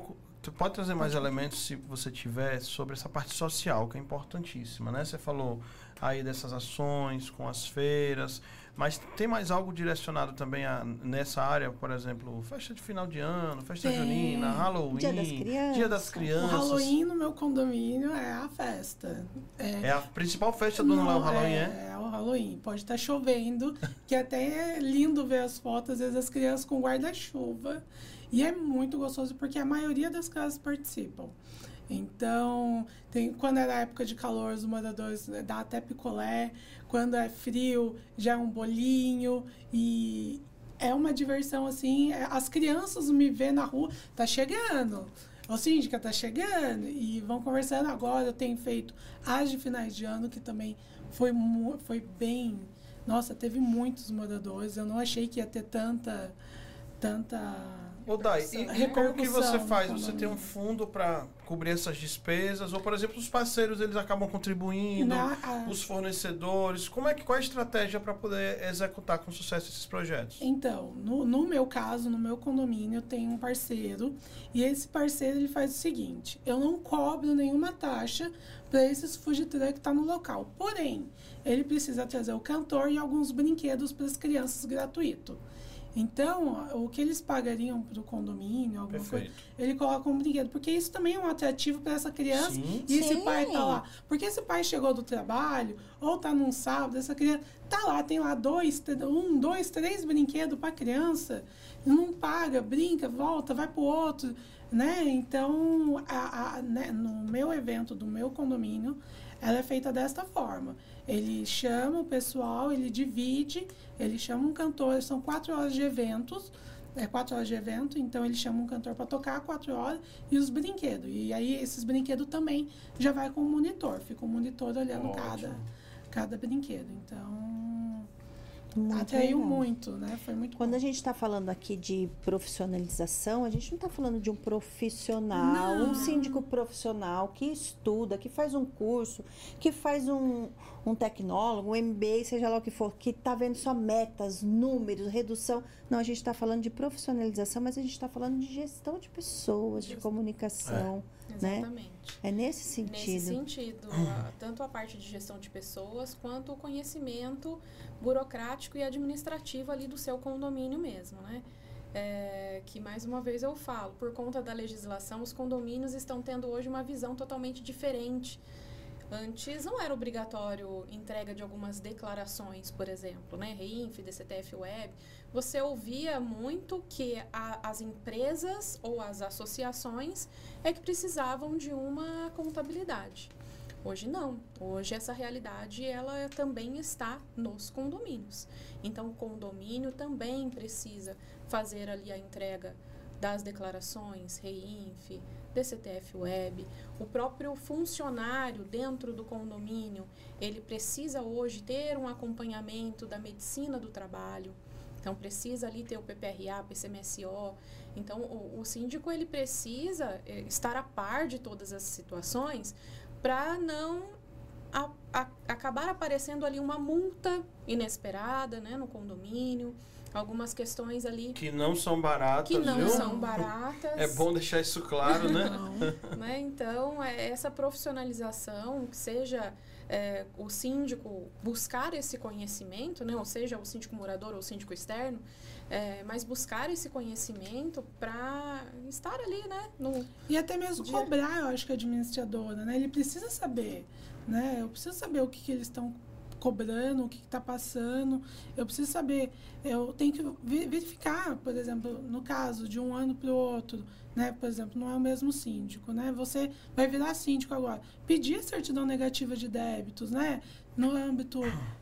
tu pode trazer mais elementos, se você tiver, sobre essa parte social, que é importantíssima, né? Você falou aí dessas ações com as feiras, mas tem mais algo direcionado também a, nessa área, por exemplo, festa de final de ano, festa Tem. junina, Halloween, Dia das Crianças. Dia das O Crianças. Halloween no meu condomínio é a festa. É a principal festa do ano lá, o Halloween, é? é? É o Halloween. Pode estar chovendo, que até é lindo ver as fotos, às vezes as crianças com guarda-chuva. E é muito gostoso porque a maioria das casas participam. Então, tem, quando era época de calor, os moradores dá até picolé. Quando é frio, já é um bolinho. E é uma diversão, assim. As crianças me vêem na rua, tá chegando. Ô, síndica, tá chegando. E vão conversando agora. Eu tenho feito as de finais de ano, que também foi, foi bem... Nossa, teve muitos moradores. Eu não achei que ia ter tanta... tanta Ô, Dai, e, e como que você faz? Você tem um fundo para cobrir essas despesas? Ou, por exemplo, os parceiros, eles acabam contribuindo, Na, a... os fornecedores? Como é que, qual é a estratégia para poder executar com sucesso esses projetos? Então, no, no meu caso, no meu condomínio, eu tenho um parceiro. E esse parceiro, ele faz o seguinte. Eu não cobro nenhuma taxa para esses food truck que estão no local. Porém, ele precisa trazer o cantor e alguns brinquedos para as crianças gratuito. Então, o que eles pagariam para o condomínio, alguma Perfeito. coisa, ele coloca um brinquedo. Porque isso também é um atrativo para essa criança. Sim. E esse Sim. pai tá lá. Porque esse pai chegou do trabalho, ou tá num sábado, essa criança tá lá, tem lá dois, um, dois, três brinquedos para a criança, não paga, brinca, volta, vai pro outro, né? Então, a, a, né, no meu evento do meu condomínio, ela é feita desta forma. Ele chama o pessoal, ele divide, ele chama um cantor, são quatro horas de eventos, é quatro horas de evento, então ele chama um cantor para tocar quatro horas e os brinquedos. E aí esses brinquedos também já vai com o monitor, fica o monitor olhando cada, cada brinquedo. Então, Muito atraiu legal. muito, né? Foi muito Quando bom. a gente está falando aqui de profissionalização, a gente não está falando de um profissional, Não. um síndico profissional que estuda, que faz um curso, que faz um, um tecnólogo, um M B A, seja lá o que for, que está vendo só metas, números, redução. Não, a gente está falando de profissionalização, mas a gente está falando de gestão de pessoas, de comunicação. Né? Exatamente. É nesse sentido. Nesse sentido, a, tanto a parte de gestão de pessoas, quanto o conhecimento burocrático e administrativo ali do seu condomínio mesmo, né? É, que, mais uma vez, eu falo, por conta da legislação, os condomínios estão tendo hoje uma visão totalmente diferente. Antes não era obrigatório entrega de algumas declarações, por exemplo, né? REINF, D C T F Web. Você ouvia muito que a, as empresas ou as associações é que precisavam de uma contabilidade. Hoje não. Hoje essa realidade ela também está nos condomínios. Então o condomínio também precisa fazer ali a entrega das declarações, REINF, D C T F Web. O próprio funcionário dentro do condomínio, ele precisa hoje ter um acompanhamento da medicina do trabalho. Então, precisa ali ter o P P R A, P C M S O. Então, o, o síndico, ele precisa eh, estar a par de todas as situações para não a, a, acabar aparecendo ali uma multa inesperada, né, no condomínio. Algumas questões ali... Que não são baratas, Que não viu? são baratas. É bom deixar isso claro, né? Não. né? Então, é essa profissionalização, que seja é, o síndico buscar esse conhecimento, né? Ou seja, o síndico morador ou o síndico externo, é, mas buscar esse conhecimento para estar ali, né? No E até mesmo dia. cobrar, eu acho que a administradora, né? Ele precisa saber, né? Eu preciso saber o que, que eles estão cobrando, o que está passando. Eu preciso saber, eu tenho que verificar, por exemplo, no caso de um ano para o outro, né? Por exemplo, não é o mesmo síndico, né? Você vai virar síndico agora. Pedir a certidão negativa de débitos, né? No âmbito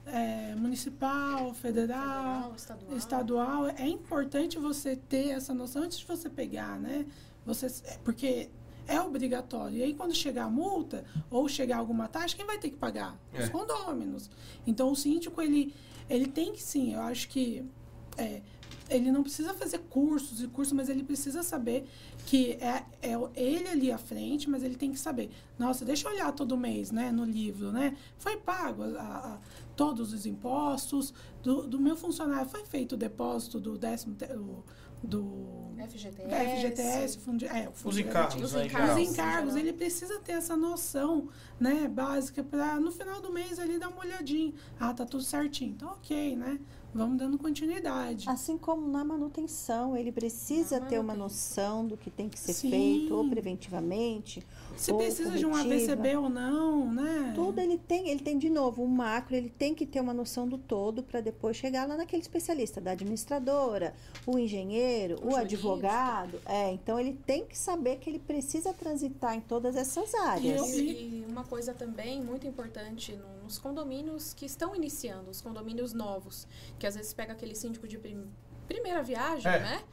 é, municipal, federal, federal, estadual. estadual, é importante você ter essa noção antes de você pegar, né? Você, porque é obrigatório. E aí, quando chegar a multa ou chegar alguma taxa, quem vai ter que pagar? Os É. condôminos. Então, o síndico, ele, ele tem que, sim, eu acho que é, ele não precisa fazer cursos e cursos, mas ele precisa saber que é, é ele ali à frente, mas ele tem que saber. Nossa, deixa eu olhar todo mês, né, no livro, né? Foi pago a, a, todos os impostos do, do meu funcionário. Foi feito o depósito do décimo... Te, o, do F G T S. da F G T S, fundo, é, o fundo Os de encargos, garantia. né, em Os geral. encargos, ele precisa ter essa noção, né, básica para no final do mês ali dar uma olhadinha. Ah, tá tudo certinho. Então, ok, né? Vamos dando continuidade. Assim como na manutenção, ele precisa Na ter uma manutenção. noção do que tem que ser Sim. feito, ou preventivamente, Se ou precisa de um A V corretiva. C B ou não, né? Tudo ele tem, ele tem de novo, o macro, ele tem que ter uma noção do todo para depois chegar lá naquele especialista, da administradora, o engenheiro, O o, jurídico. advogado. É, então ele tem que saber que ele precisa transitar em todas essas áreas. eu- E, e uma coisa também muito importante no- nos condomínios que estão iniciando, os condomínios novos, que às vezes pega aquele síndico de prim- primeira viagem, É. né?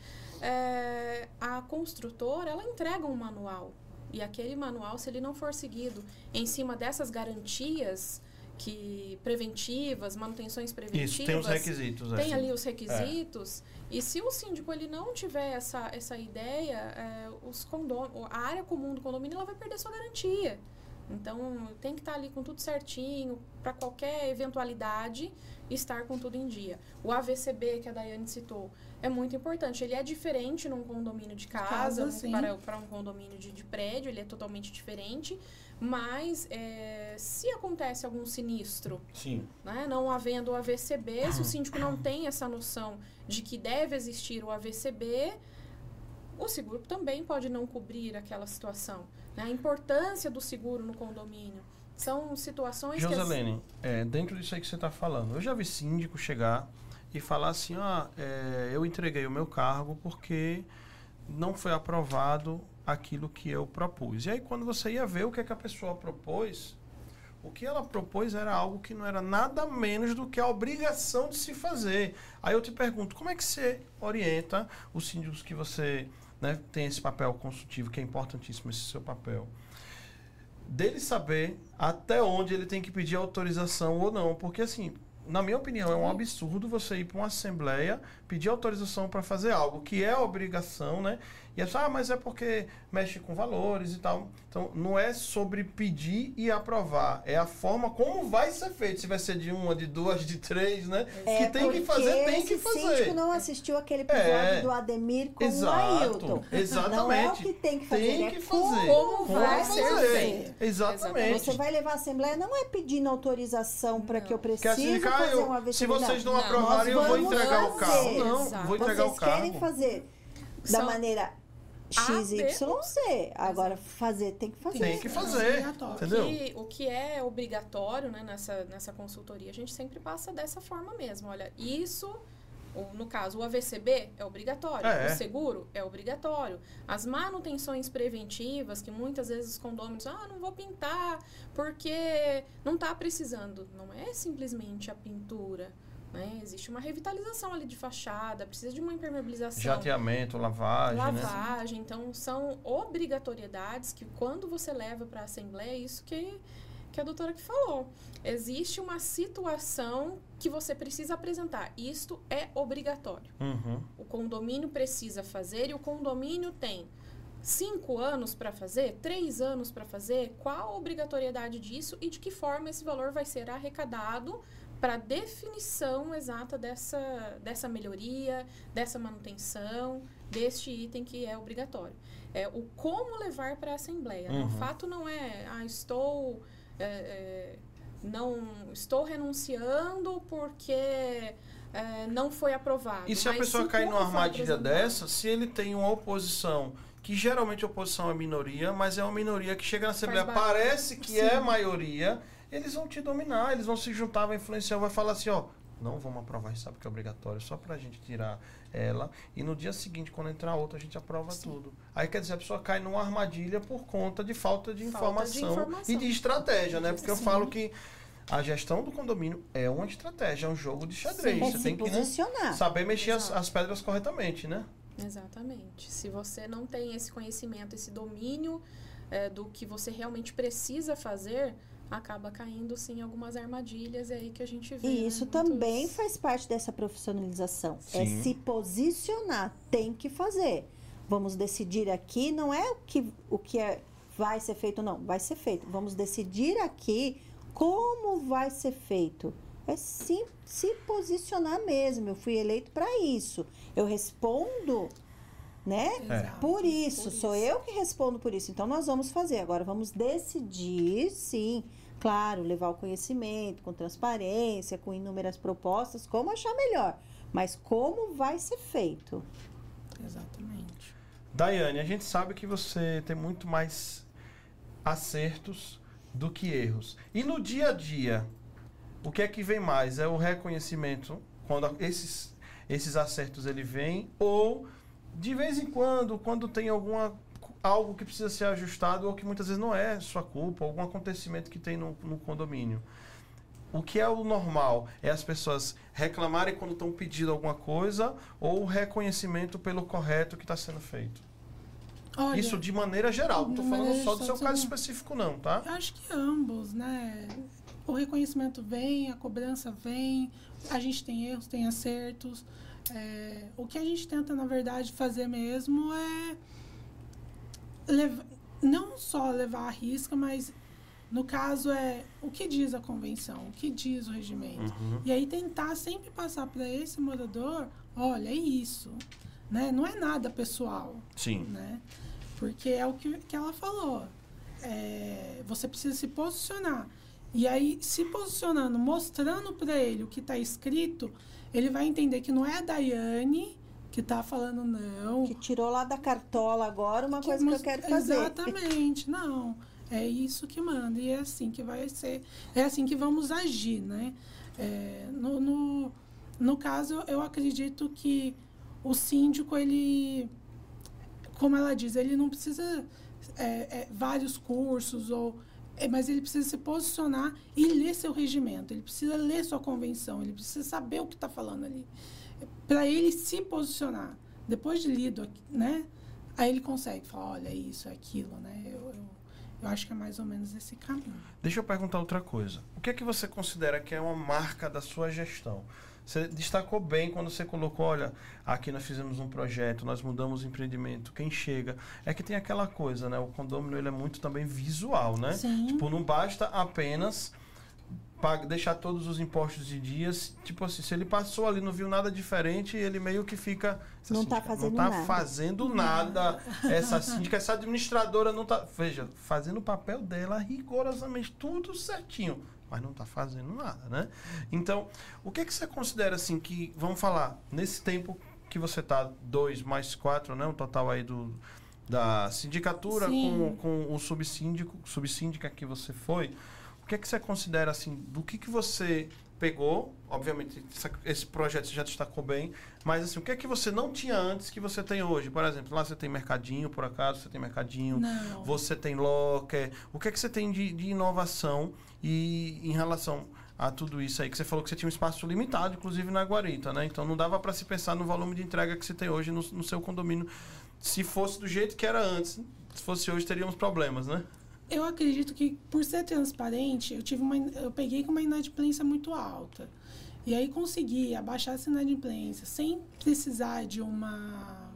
É, a construtora, ela entrega um manual. E aquele manual, se ele não for seguido em cima dessas garantias que preventivas, manutenções preventivas... Isso, tem os requisitos. Tem é. ali os requisitos. E se o síndico ele não tiver essa, essa ideia, é, os condom, a área comum do condomínio ela vai perder sua garantia. Então, tem que estar ali com tudo certinho, para qualquer eventualidade, estar com tudo em dia. O A V C B, que a Daiane citou, é muito importante. Ele é diferente num condomínio de casa, Casa, um- sim. para, para um condomínio de, de prédio, ele é totalmente diferente. Mas, é, se acontece algum sinistro, Sim. né, não havendo o A V C B, se o síndico não tem essa noção de que deve existir o A V C B, o seguro também pode não cobrir aquela situação. Né? A importância do seguro no condomínio. São situações que... Joselene, é, dentro disso aí que você está falando, eu já vi síndico chegar e falar assim, ah, é, eu entreguei o meu cargo porque não foi aprovado aquilo que eu propus. E aí, quando você ia ver o que, é que a pessoa propôs, o que ela propôs era algo que não era nada menos do que a obrigação de se fazer. Aí eu te pergunto, como é que você orienta os síndicos que você, né, tem esse papel consultivo, que é importantíssimo esse seu papel, dele saber até onde ele tem que pedir autorização ou não? Porque, assim, na minha opinião, é um absurdo você ir para uma assembleia, pedir autorização para fazer algo que é obrigação, né? E é só, ah, mas é porque mexe com valores e tal. Então, não é sobre pedir e aprovar. É a forma como vai ser feito. Se vai ser de uma, de duas, de três, né? É, que tem que fazer, tem que esse fazer. síndico não assistiu aquele episódio É. do Ademir com Exato, o Ailton. exatamente. Não é o que tem que fazer, Tem é que como, fazer. como vai vai ser fazer. feito. Exatamente. Você vai levar a assembleia, não é pedindo autorização para que eu Quer preciso sindicar, fazer eu, um A V C se B. vocês não, Não. aprovarem, eu Nós vou vamos entregar o carro. fazer. Não, Exato. vou entregar Vocês o carro. querem fazer da São maneira X, A, B Y, Z. Agora, fazer tem que fazer. Tem que É fazer, obrigatório. entendeu? Que, o que é obrigatório, né, nessa, nessa consultoria, a gente sempre passa dessa forma mesmo. Olha, isso, ou, no caso, o A V C B é obrigatório, É. o seguro é obrigatório. As manutenções preventivas, que muitas vezes os condôminos, ah, não vou pintar porque não está precisando. Não é simplesmente a pintura. Né? Existe uma revitalização ali de fachada, precisa de uma impermeabilização. Jateamento, lavagem, né? Lavagem, então são obrigatoriedades que quando você leva para a Assembleia, isso que, que a doutora que falou. Existe uma situação que você precisa apresentar. Isto é obrigatório. Uhum. O condomínio precisa fazer e o condomínio tem cinco anos para fazer, três anos para fazer. Qual a obrigatoriedade disso e de que forma esse valor vai ser arrecadado para definição exata dessa, dessa melhoria, dessa manutenção, deste item que é obrigatório. É o como levar para a Assembleia. Né? Uhum. O fato não é, ah, estou, é, é, não, estou renunciando porque é, não foi aprovado. E se a Mas pessoa sim cair como numa foi armadilha apresentado. dessa, se ele tem uma oposição, que geralmente a oposição é minoria, mas é uma minoria que chega na Assembleia, barulho. parece que Sim. é maioria, eles vão te dominar, eles vão se juntar, vai influenciar, vai falar assim, ó, não vamos aprovar, sabe que é obrigatório, só pra gente tirar ela, e no dia seguinte, quando entrar outra, a gente aprova Sim. tudo. Aí, quer dizer, a pessoa cai numa armadilha por conta de falta de, Falta de informação, informação. e de estratégia, né? Porque eu Sim. falo que a gestão do condomínio é uma estratégia, é um jogo de xadrez. É Você se tem que, né, posicionar. saber mexer as, Exato. as pedras corretamente, né? Exatamente. Se você não tem esse conhecimento, esse domínio é, do que você realmente precisa fazer, acaba caindo, sim, em algumas armadilhas é aí que a gente vê. E né, isso muitos- também faz parte dessa profissionalização. É Sim. se posicionar, tem que fazer. Vamos decidir aqui, não é o que, o que é, vai ser feito, não, vai ser feito. Vamos decidir aqui como vai ser feito. é se, se posicionar mesmo. Eu fui eleito para isso. Eu respondo, né? Exato. Por isso, Por sou isso. eu que respondo por isso. Então, nós vamos fazer. Agora, vamos decidir, sim, claro, levar o conhecimento, com transparência, com inúmeras propostas, como achar melhor. Mas como vai ser feito? Exatamente. Daiane, a gente sabe que você tem muito mais acertos do que erros. E no dia a dia, o que é que vem mais? É o reconhecimento, quando esses, esses acertos ele vem, ou de vez em quando, quando tem alguma, algo que precisa ser ajustado, ou que muitas vezes não é sua culpa, algum acontecimento que tem no, no condomínio. O que é o normal? É as pessoas reclamarem quando estão pedindo alguma coisa, ou o reconhecimento pelo correto que está sendo feito? Olha, Isso de maneira geral, não estou de falando maneira só do seu só- caso específico não, tá? eu acho que ambos, né? O reconhecimento vem, a cobrança vem, a gente tem erros, tem acertos. É, o que a gente tenta, na verdade, fazer mesmo é levar, não só levar à risca, mas no caso é o que diz a convenção, o que diz o regimento. Uhum. E aí tentar sempre passar para esse morador, olha, é isso. Né? Não é nada pessoal. Sim. Né? Porque é o que, que ela falou. É, você precisa se posicionar. E aí, se posicionando, mostrando para ele o que está escrito, ele vai entender que não é a Daiane que está falando não. Que tirou lá da cartola agora uma coisa que eu mos- quero fazer. Exatamente, não. É isso que manda. E é assim que vai ser. É assim que vamos agir, né? É, no, no, no caso, eu acredito que o síndico, ele, como ela diz, ele não precisa é, é, vários cursos, ou, é, mas ele precisa se posicionar e ler seu regimento, ele precisa ler sua convenção, ele precisa saber o que está falando ali, para ele se posicionar. Depois de lido, né, aí ele consegue falar, olha, é isso, é aquilo, né? Eu, eu, eu acho que é mais ou menos esse caminho. Deixa eu perguntar outra coisa. O que é que você considera que é uma marca da sua gestão? Você destacou bem quando você colocou, olha, aqui nós fizemos um projeto, nós mudamos o empreendimento, quem chega... É que tem aquela coisa, né? O condomínio, ele é muito também visual, né? Sim. Tipo, não basta apenas paga, deixar todos os impostos de dias. Tipo assim, se ele passou ali, não viu nada diferente, ele meio que fica... essa Não tá síndica fazendo não tá nada. fazendo nada. Essa síndica, essa administradora não tá... Veja, fazendo o papel dela rigorosamente, tudo certinho. Mas não está fazendo nada, né? Então, o que, que você considera, assim, que... Vamos falar, nesse tempo que você está, dois mais quatro, né? O total aí do, da sindicatura com, Sim. com o subsíndico, subsíndica que você foi. O que, que você considera, assim, do que, que você pegou? Obviamente, essa, esse projeto você já destacou bem. Mas, assim, o que é que você não tinha antes que você tem hoje? Por exemplo, lá você tem mercadinho, por acaso, você tem mercadinho. Não. Você tem locker. O que é que você tem de, de inovação e em relação a tudo isso aí? Que você falou que você tinha um espaço limitado, inclusive na Guarita, né? Então não dava para se pensar no volume de entrega que você tem hoje no, no seu condomínio. Se fosse do jeito que era antes, se fosse hoje, teríamos problemas, né? Eu acredito que, por ser transparente, eu tive uma, eu peguei com uma inadimplência muito alta. E aí consegui abaixar essa inadimplência sem precisar de uma...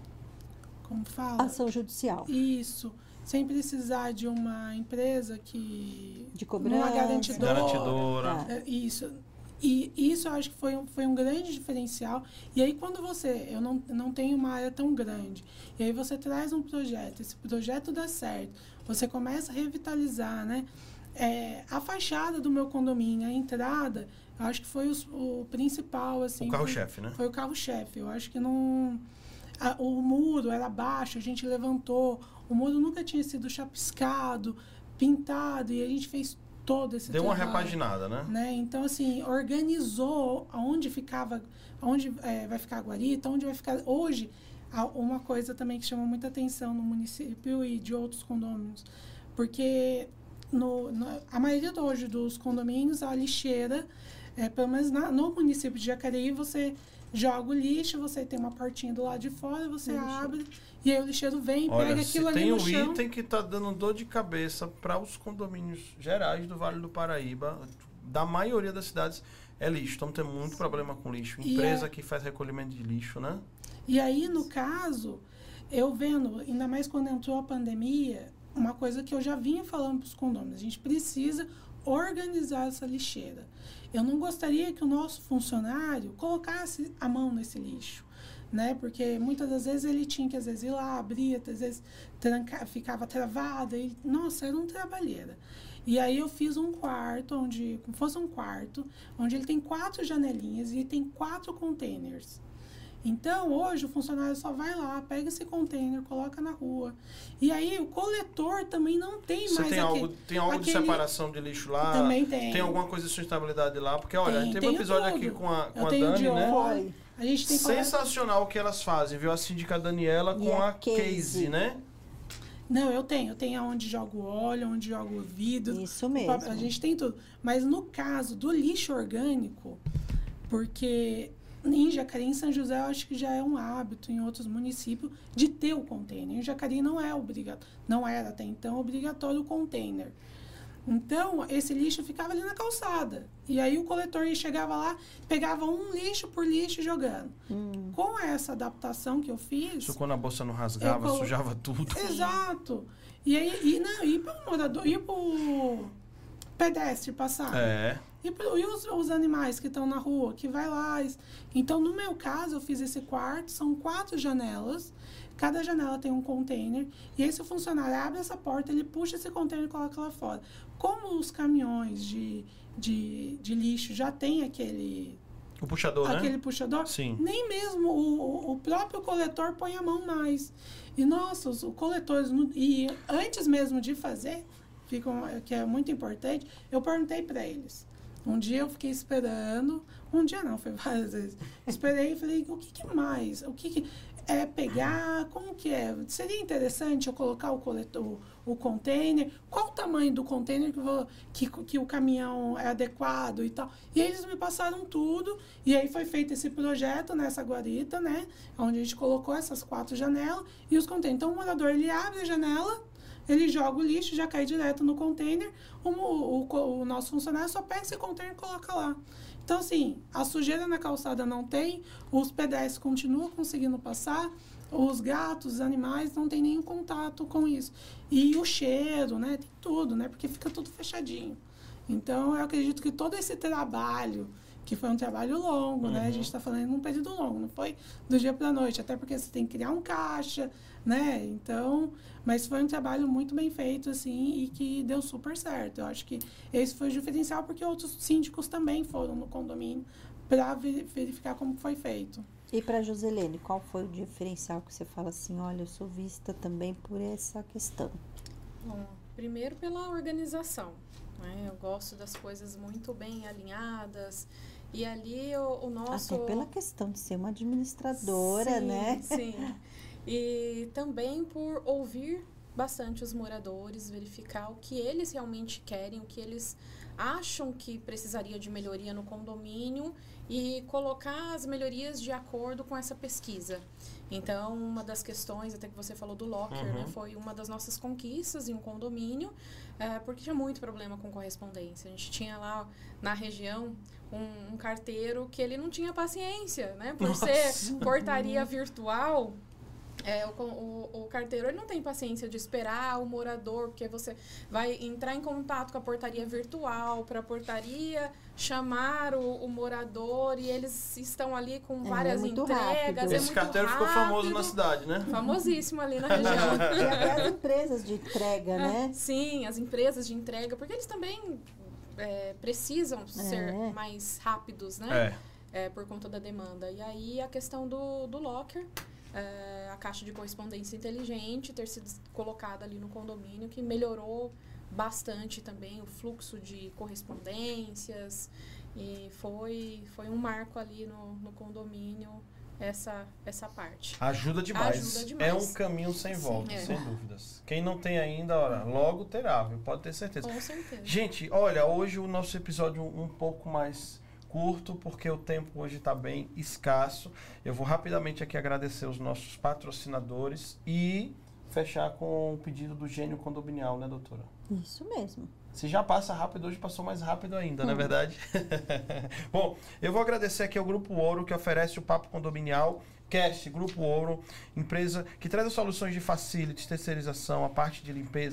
Como fala? Ação judicial. Isso. Sem precisar de uma empresa que... De cobrança. Uma garantidora. Garantidora. Tá. É, Isso. E isso eu acho que foi um, foi um grande diferencial. E aí, quando você... Eu não, não tenho uma área tão grande. E aí, você traz um projeto. Esse projeto dá certo. Você começa a revitalizar, né? É, a fachada do meu condomínio, a entrada, eu acho que foi os, o principal, assim. O carro-chefe, né? Foi o carro-chefe. Eu acho que não... A, o muro era baixo, a gente levantou. O muro nunca tinha sido chapiscado, pintado. E a gente fez todo esse Deu uma trabalho, repaginada, né? né? Então, assim, organizou aonde ficava, aonde é, vai ficar a guarita, onde vai ficar... Hoje, há uma coisa também que chama muita atenção no município e de outros condôminos, porque no, no, a maioria de hoje dos condomínios, a lixeira, é, pelo menos na, no município de Jacareí, você joga o lixo, você tem uma portinha do lado de fora, você E o abre, e aí o lixeiro vem, Olha, pega se aquilo ali tem no um chão. item que está dando dor de cabeça para os condomínios gerais do Vale do Paraíba, da maioria das cidades, é lixo. Estamos tendo muito problema com lixo. E Empresa é- que faz recolhimento de lixo, né? E aí, no caso, eu vendo, ainda mais quando entrou a pandemia, uma coisa que eu já vinha falando para os condôminos, a gente precisa organizar essa lixeira. Eu não gostaria que o nosso funcionário colocasse a mão nesse lixo, né? Porque muitas das vezes ele tinha que, às vezes, ir lá, abrir, às vezes tranca, ficava travada. E, nossa, era um trabalheira. E aí eu fiz um quarto, onde, como fosse um quarto, onde ele tem quatro janelinhas e tem quatro containers. Então, hoje, o funcionário só vai lá, pega esse container, coloca na rua. E aí, o coletor também não tem Você mais tem aquele... algo, tem algo aquele... de separação de lixo lá? Também tem. Tem alguma coisa de sustentabilidade lá? Porque, olha, Tem, a gente teve um tenho episódio tudo. aqui com a, com Eu a tenho Dani, de né? óleo. A gente tem Sensacional o que elas fazem, viu? A síndica Daniela com E a a Casey, Casey. né? Não, eu tenho. Eu tenho onde jogo óleo, onde jogo vidro. Isso mesmo. A gente tem tudo. Mas no caso do lixo orgânico, porque em Jacareí, em São José, eu acho que já é um hábito em outros municípios de ter o container. Em Jacareí não é obrigatório, não era até então obrigatório o container. Então, esse lixo ficava ali na calçada. E aí o coletor chegava lá, pegava um lixo por lixo jogando. Hum. Com essa adaptação que eu fiz... Isso quando a bolsa não rasgava, colo... sujava tudo. Exato. E aí, e, não, e para o morador, e para o pedestre passar. É. E, pro, e os, os animais que estão na rua, que vai lá. Então, no meu caso, eu fiz esse quarto, são quatro janelas. Cada janela tem um container. E aí, se o funcionário abre essa porta, ele puxa esse container e coloca lá fora. Como os caminhões de, de, de lixo já tem aquele... O puxador, aquele né? puxador, Sim. nem mesmo o, o próprio coletor põe a mão mais. E, nossa, os, os coletores... E antes mesmo de fazer, ficam, que é muito importante, eu perguntei para eles. Um dia eu fiquei esperando... Um dia não, foi várias vezes. Esperei e falei, o que, que mais? O que, que é pegar? Como que é? Seria interessante eu colocar o coletor, o container? Qual o tamanho do container que, vou, que, que o caminhão é adequado e tal? E aí eles me passaram tudo. E aí foi feito esse projeto nessa guarita, né? Onde a gente colocou essas quatro janelas e os containers. Então o morador, ele abre a janela, ele joga o lixo, já cai direto no container. O, o, o nosso funcionário só pega esse container e coloca lá. Então, assim, a sujeira na calçada não tem, os pedestres continuam conseguindo passar, os gatos, os animais não têm nenhum contato com isso. E o cheiro, né? Tem tudo, né? Porque fica tudo fechadinho. Então, eu acredito que todo esse trabalho, que foi um trabalho longo, uhum. né? A gente está falando num período longo, não foi do dia para a noite, até porque você tem que criar um caixa, né? Então, mas foi um trabalho muito bem feito, assim, e que deu super certo. Eu acho que esse foi o diferencial, porque outros síndicos também foram no condomínio para verificar como foi feito. E para a Joselene, qual foi o diferencial que você fala assim, olha, eu sou vista também por essa questão? Bom, primeiro pela organização, né? Eu gosto das coisas muito bem alinhadas. E ali o, o nosso... Até pela questão de ser uma administradora, sim, né? Sim, e também por ouvir bastante os moradores, verificar o que eles realmente querem, o que eles acham que precisaria de melhoria no condomínio e colocar as melhorias de acordo com essa pesquisa. Então, uma das questões, até que você falou do locker, uhum. né, foi uma das nossas conquistas em um condomínio, é, porque tinha muito problema com correspondência. A gente tinha lá na região um, um carteiro que ele não tinha paciência, né, por Nossa. ser portaria virtual. É, o, o, o carteiro ele não tem paciência de esperar o morador, porque você vai entrar em contato com a portaria virtual, para a portaria chamar o, o morador, e eles estão ali com várias é entregas. Rápido. É Esse muito carteiro rápido, ficou famoso na cidade, né? Famosíssimo ali na região. E até as empresas de entrega, né? É, sim, as empresas de entrega, porque eles também é, precisam é. ser mais rápidos, né? É. É, por conta da demanda. E aí a questão do, do locker. É, a caixa de correspondência inteligente ter sido colocada ali no condomínio, que melhorou bastante também o fluxo de correspondências, e foi, foi um marco ali no, no condomínio essa, essa parte. Ajuda demais. Ajuda demais. É um caminho sem volta, Sim, é. sem dúvidas. Quem não tem ainda, olha, logo terá, viu? Pode ter certeza. Com certeza. Gente, olha, hoje o nosso episódio um pouco mais curto, porque o tempo hoje está bem escasso. Eu vou rapidamente aqui agradecer os nossos patrocinadores e fechar com o pedido do Gênio Condominial, né, doutora? Isso mesmo. Se já passa rápido, hoje passou mais rápido ainda, hum. não é verdade? Bom, eu vou agradecer aqui ao Grupo Ouro, que oferece o Papo Condominial, Cast, Grupo Ouro, empresa que traz as soluções de facilities, terceirização, a parte de limpeza,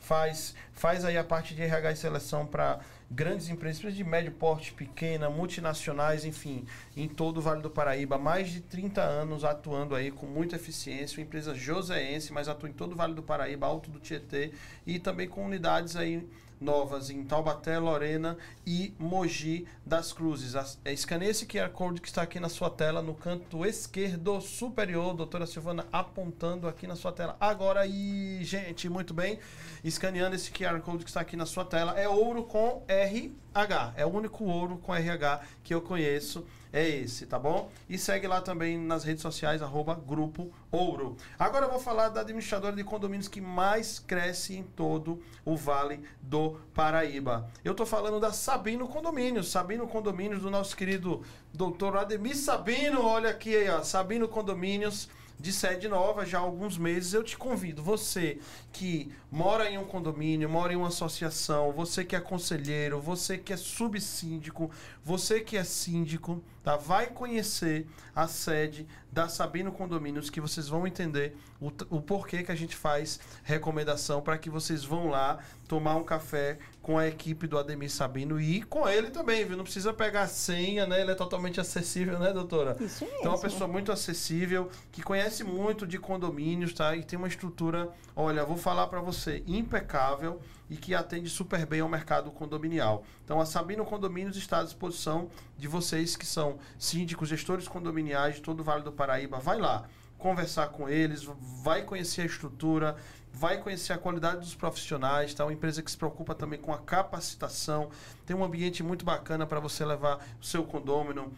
faz, faz aí a parte de R H e seleção para grandes empresas de médio porte, pequena, multinacionais, enfim, em todo o Vale do Paraíba. Mais de trinta anos atuando aí com muita eficiência. Uma empresa joseense, mas atua em todo o Vale do Paraíba, Alto do Tietê, e também com unidades aí novas em Taubaté, Lorena e Mogi das Cruzes. Escaneie esse Q R Code que está aqui na sua tela, no canto esquerdo superior, doutora Silvana apontando aqui na sua tela. Agora aí, gente, muito bem. Escaneando esse Q R Code que está aqui na sua tela. É ouro com R H. É o único ouro com R H que eu conheço. É esse, tá bom? E segue lá também nas redes sociais, arroba Grupo Ouro. Agora eu vou falar da administradora de condomínios que mais cresce em todo o Vale do Paraíba. Eu tô falando da Sabino Condomínios. Sabino Condomínios, do nosso querido doutor Ademir Sabino. Olha aqui aí, ó. Sabino Condomínios, de sede nova já há alguns meses. Eu te convido, você que mora em um condomínio, mora em uma associação, você que é conselheiro, você que é subsíndico, você que é síndico, tá? Vai conhecer a sede da Sabino Condomínios, que vocês vão entender o, o porquê que a gente faz recomendação, para que vocês vão lá tomar um café com a equipe do Ademir Sabino e com ele também, viu? Não precisa pegar a senha, né? Ele é totalmente acessível, né, doutora? Isso mesmo. Então, é uma pessoa muito acessível, que conhece muito de condomínios, tá? E tem uma estrutura, olha, vou falar para você, impecável, e que atende super bem ao mercado condominial. Então, a Sabino Condomínios está à disposição de vocês que são síndicos, gestores condominiais de todo o Vale do Paraíba. Vai lá conversar com eles, vai conhecer a estrutura, vai conhecer a qualidade dos profissionais, tá? Uma empresa que se preocupa também com a capacitação, tem um ambiente muito bacana para você levar o seu condômino,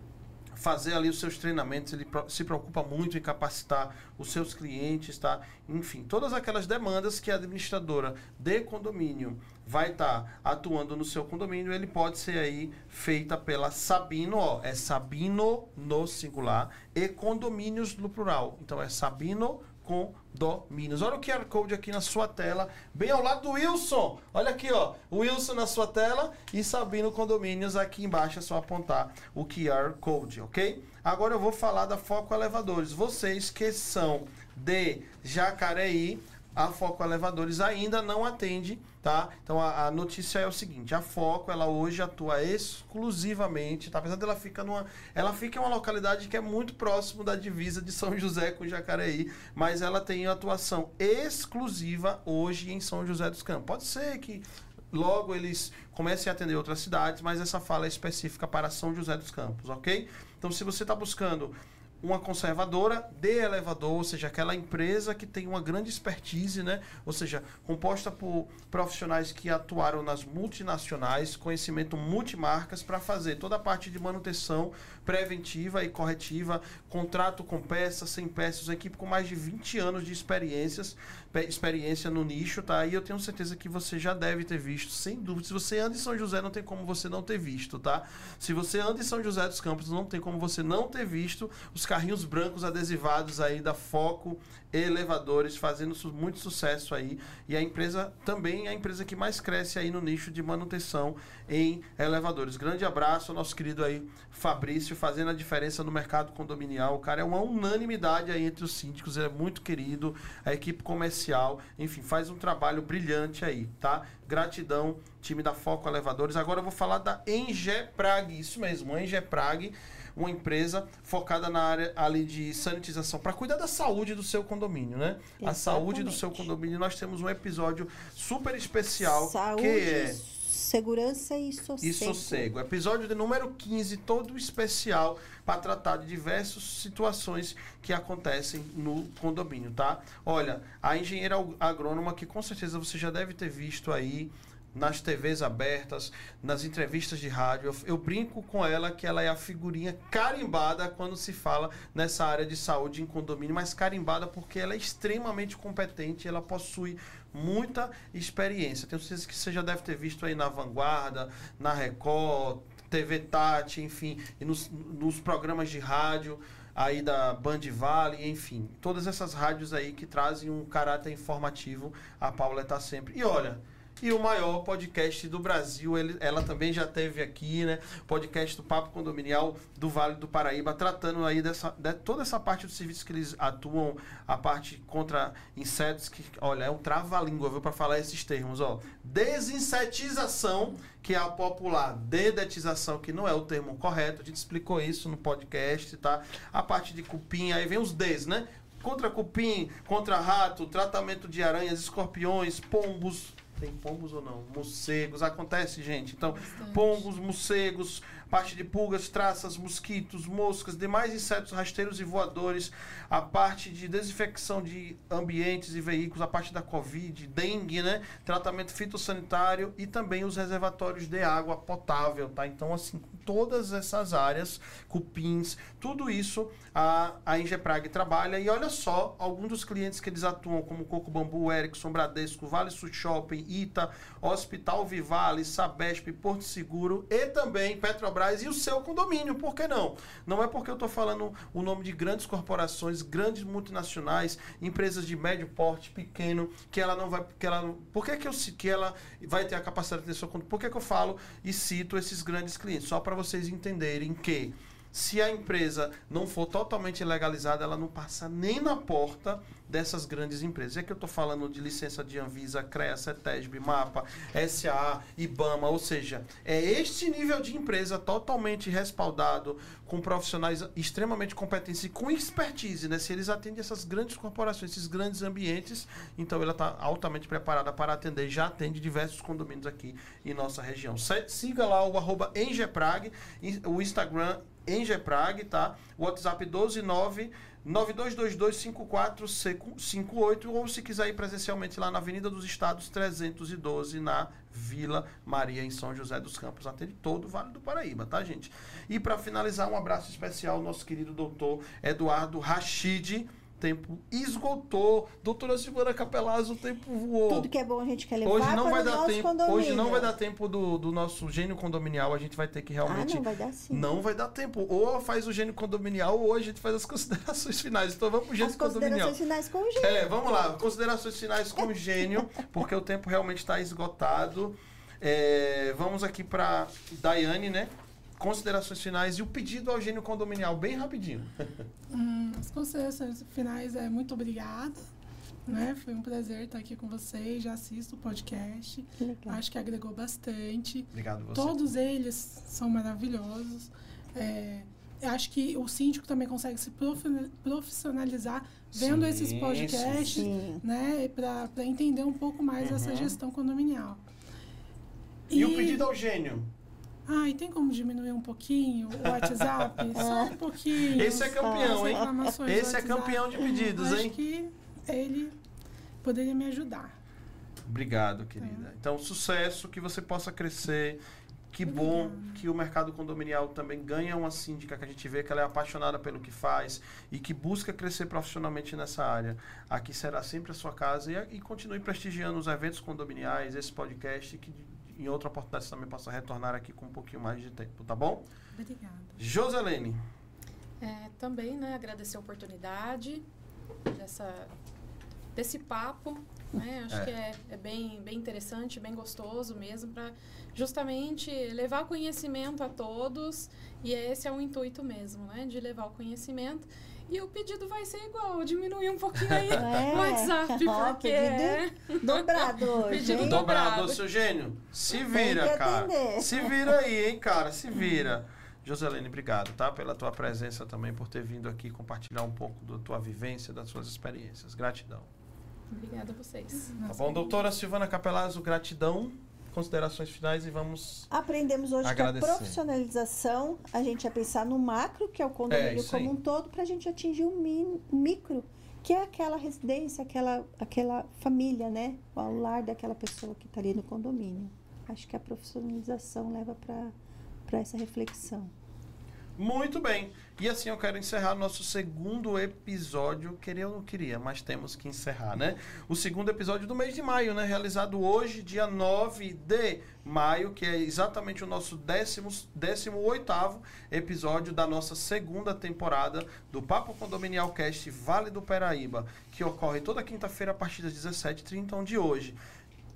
fazer ali os seus treinamentos. Ele se preocupa muito em capacitar os seus clientes, tá? Enfim, todas aquelas demandas que a administradora de condomínio vai estar tá atuando no seu condomínio, ele pode ser aí feita pela Sabino, ó, é Sabino no singular e condomínios no plural. Então é Sabino Condomínios. Olha o Q R Code aqui na sua tela, bem ao lado do Wilson. Olha aqui, ó, o Wilson na sua tela e Sabino Condomínios aqui embaixo, é só apontar o Q R Code, ok? Agora eu vou falar da Foco Elevadores. Vocês que são de Jacareí, a Foco Elevadores ainda não atende, tá? Então a, a notícia é o seguinte: a Foco, ela hoje atua exclusivamente, tá? Apesar dela ficar numa, ela fica em uma localidade que é muito próximo da divisa de São José com Jacareí, mas ela tem atuação exclusiva hoje em São José dos Campos. Pode ser que logo eles comecem a atender outras cidades, mas essa fala é específica para São José dos Campos, ok? Então, se você está buscando uma conservadora de elevador, ou seja, aquela empresa que tem uma grande expertise, né? Ou seja, composta por profissionais que atuaram nas multinacionais, conhecimento multimarcas, para fazer toda a parte de manutenção preventiva e corretiva, contrato com peças, sem peças, uma equipe com mais de vinte anos de experiências, experiência no nicho, tá? E eu tenho certeza que você já deve ter visto, sem dúvida. Se você anda em São José, não tem como você não ter visto, tá? Se você anda em São José dos Campos, não tem como você não ter visto os carrinhos brancos adesivados aí da Foco Elevadores, fazendo su- muito sucesso aí. E a empresa também é a empresa que mais cresce aí no nicho de manutenção em elevadores. Grande abraço ao nosso querido aí Fabrício, fazendo a diferença no mercado condominial. O cara é uma unanimidade aí entre os síndicos, ele é muito querido, a equipe comercial, enfim, faz um trabalho brilhante aí, tá? Gratidão, time da Foco Elevadores. Agora eu vou falar da Engeprag, isso mesmo, Engeprag, uma empresa focada na área ali de sanitização, para cuidar da saúde do seu condomínio, né? Exatamente. A saúde do seu condomínio. Nós temos um episódio super especial, saúde, que é segurança e sossego. E sossego. Episódio de número quinze, todo especial, para tratar de diversas situações que acontecem no condomínio, tá? Olha, a engenheira agrônoma, que com certeza você já deve ter visto aí nas T Vs abertas, nas entrevistas de rádio, eu, eu brinco com ela que ela é a figurinha carimbada quando se fala nessa área de saúde em condomínio, mas carimbada porque ela é extremamente competente, ela possui muita experiência. Tenho certeza que você já deve ter visto aí na Vanguarda, na Record, T V Tati, enfim, e nos, nos programas de rádio aí da Band Vale, enfim, todas essas rádios aí que trazem um caráter informativo, a Paula está sempre. E olha, e o maior podcast do Brasil. Ele, ela também já esteve aqui, né? Podcast do Papo Condominial do Vale do Paraíba, tratando aí dessa, de toda essa parte dos serviços que eles atuam, a parte contra insetos, que, olha, é um trava-língua, viu, para falar esses termos, ó. Desinsetização, que é a popular dedetização, que não é o termo correto, a gente explicou isso no podcast, tá? A parte de cupim, aí vem os Ds, né? Contra cupim, contra rato, tratamento de aranhas, escorpiões, pombos. Tem pombos ou não? Morcegos. Acontece, gente. Então, Bastante. pombos, morcegos, parte de pulgas, traças, mosquitos, moscas, demais insetos rasteiros e voadores, a parte de desinfecção de ambientes e veículos, a parte da Covid, dengue, né? Tratamento fitossanitário e também os reservatórios de água potável, tá? Então, assim, todas essas áreas, cupins, tudo isso a, a Ingeprag trabalha. E olha só, alguns dos clientes que eles atuam, como Coco Bambu, Erickson, Bradesco, Vale Sul Shopping, Ita, Hospital Vivale, Sabesp, Porto Seguro e também Petrobras e o seu condomínio. Por que não? Não é porque eu estou falando o nome de grandes corporações, grandes multinacionais, empresas de médio porte, pequeno, que ela não vai... Que ela, não, por que, que, eu, que ela vai ter a capacidade de ter seu condomínio? Por que, que eu falo e cito esses grandes clientes? Só para vocês entenderem que se a empresa não for totalmente legalizada, ela não passa nem na porta dessas grandes empresas. É que eu estou falando de licença de Anvisa, CREA, CETESB, MAPA, S A A, IBAMA, ou seja, é este nível de empresa totalmente respaldado, com profissionais extremamente competentes e com expertise, né? Se eles atendem essas grandes corporações, esses grandes ambientes, então ela está altamente preparada para atender, já atende diversos condomínios aqui em nossa região. Siga lá o arroba Engeprag, o Instagram Engeprag, tá? O WhatsApp doze nove nove dois dois dois cinco quatro cinco oito, ou se quiser ir presencialmente lá na Avenida dos Estados trezentos e doze, na Vila Maria, em São José dos Campos. Atende todo o Vale do Paraíba, tá, gente? E para finalizar, um abraço especial ao nosso querido doutor Eduardo Rachid. Tempo esgotou. Doutora Silvana Capelazzo, o tempo voou. Tudo que é bom a gente quer levar Hoje não para vai o dar nosso tempo. condomínio. Hoje não vai dar tempo do, do nosso gênio condominial. A gente vai ter que realmente. Ah, não vai dar sim. Não vai dar tempo. Ou faz o gênio condominial, ou a gente faz as considerações finais. Então vamos pro gênio As condominial. considerações finais com o gênio. É, vamos lá. Considerações finais com o gênio, porque o tempo realmente está esgotado. É, vamos aqui para Daiane, né? Considerações finais e o pedido ao gênio condominial, bem rapidinho. Hum, as considerações finais é muito obrigada. Né? Foi um prazer estar aqui com vocês. Já assisto o podcast. Legal. Acho que agregou bastante. Obrigado você. Todos eles são maravilhosos. É, eu acho que o síndico também consegue se profi- profissionalizar vendo Sim, esses podcasts, sim. né? Para entender um pouco mais Uhum. essa gestão condominial. E, o pedido ao gênio? Ah, e tem como diminuir um pouquinho o WhatsApp? Só um pouquinho. Esse é campeão, As hein? reclamações do Esse é WhatsApp. campeão de pedidos, Acho hein? que ele poderia me ajudar. Obrigado, querida. Então, sucesso, que você possa crescer. Que bom que o mercado condominial também ganha uma síndica que a gente vê que ela é apaixonada pelo que faz e que busca crescer profissionalmente nessa área. Aqui será sempre a sua casa e, e continue prestigiando os eventos condominiais, esse podcast, que em outra oportunidade você também possa retornar aqui com um pouquinho mais de tempo, tá bom? Obrigada. Joselene. É, também, né, agradecer a oportunidade dessa, desse papo, né? Acho É. que é, é bem, bem interessante, bem gostoso mesmo, para justamente levar conhecimento a todos, e esse é o intuito mesmo, né, de levar o conhecimento. E o pedido vai ser igual, diminuir um pouquinho aí É. o WhatsApp, Ó, porque pedido dobrado hoje, Pedido hein? dobrado. Dobrado, seu gênio. Se Tem vira, que cara. atender. Se vira aí, hein, cara. Se vira. Joselene, obrigado, tá? Pela tua presença também, por ter vindo aqui compartilhar um pouco da tua vivência, das suas experiências. Gratidão. Obrigada a vocês. Tá bom, doutora Silvana Capelazzo, gratidão. Considerações finais e vamos... Aprendemos hoje Agradecer. que a profissionalização, a gente ia pensar no macro, que é o É, condomínio isso aí. como um todo, para a gente atingir o mi- micro, que é aquela residência, aquela, aquela família, né? O lar daquela pessoa que está ali no condomínio. Acho que a profissionalização leva para essa reflexão. Muito bem. E assim eu quero encerrar nosso segundo episódio. Queria ou não queria, mas temos que encerrar, né? O segundo episódio do mês de maio, né? Realizado hoje, dia nove de maio, que é exatamente o nosso décimo, décimo oitavo episódio da nossa segunda temporada do Papo Condominial Cast Vale do Paraíba, que ocorre toda quinta-feira a partir das dezessete e trinta, onde hoje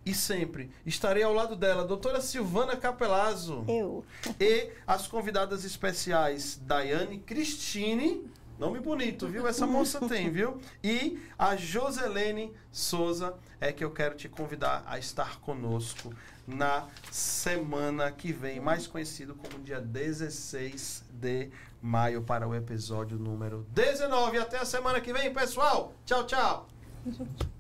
e sempre estarei ao lado dela, doutora Silvana Capelazzo. Eu. E as convidadas especiais, Daiane Cristine, nome bonito, viu? Essa moça tem, viu? E a Joselene Souza, é que eu quero te convidar a estar conosco na semana que vem, mais conhecido como dia dezesseis de maio, para o episódio número dezenove. Até a semana que vem, pessoal. Tchau, tchau.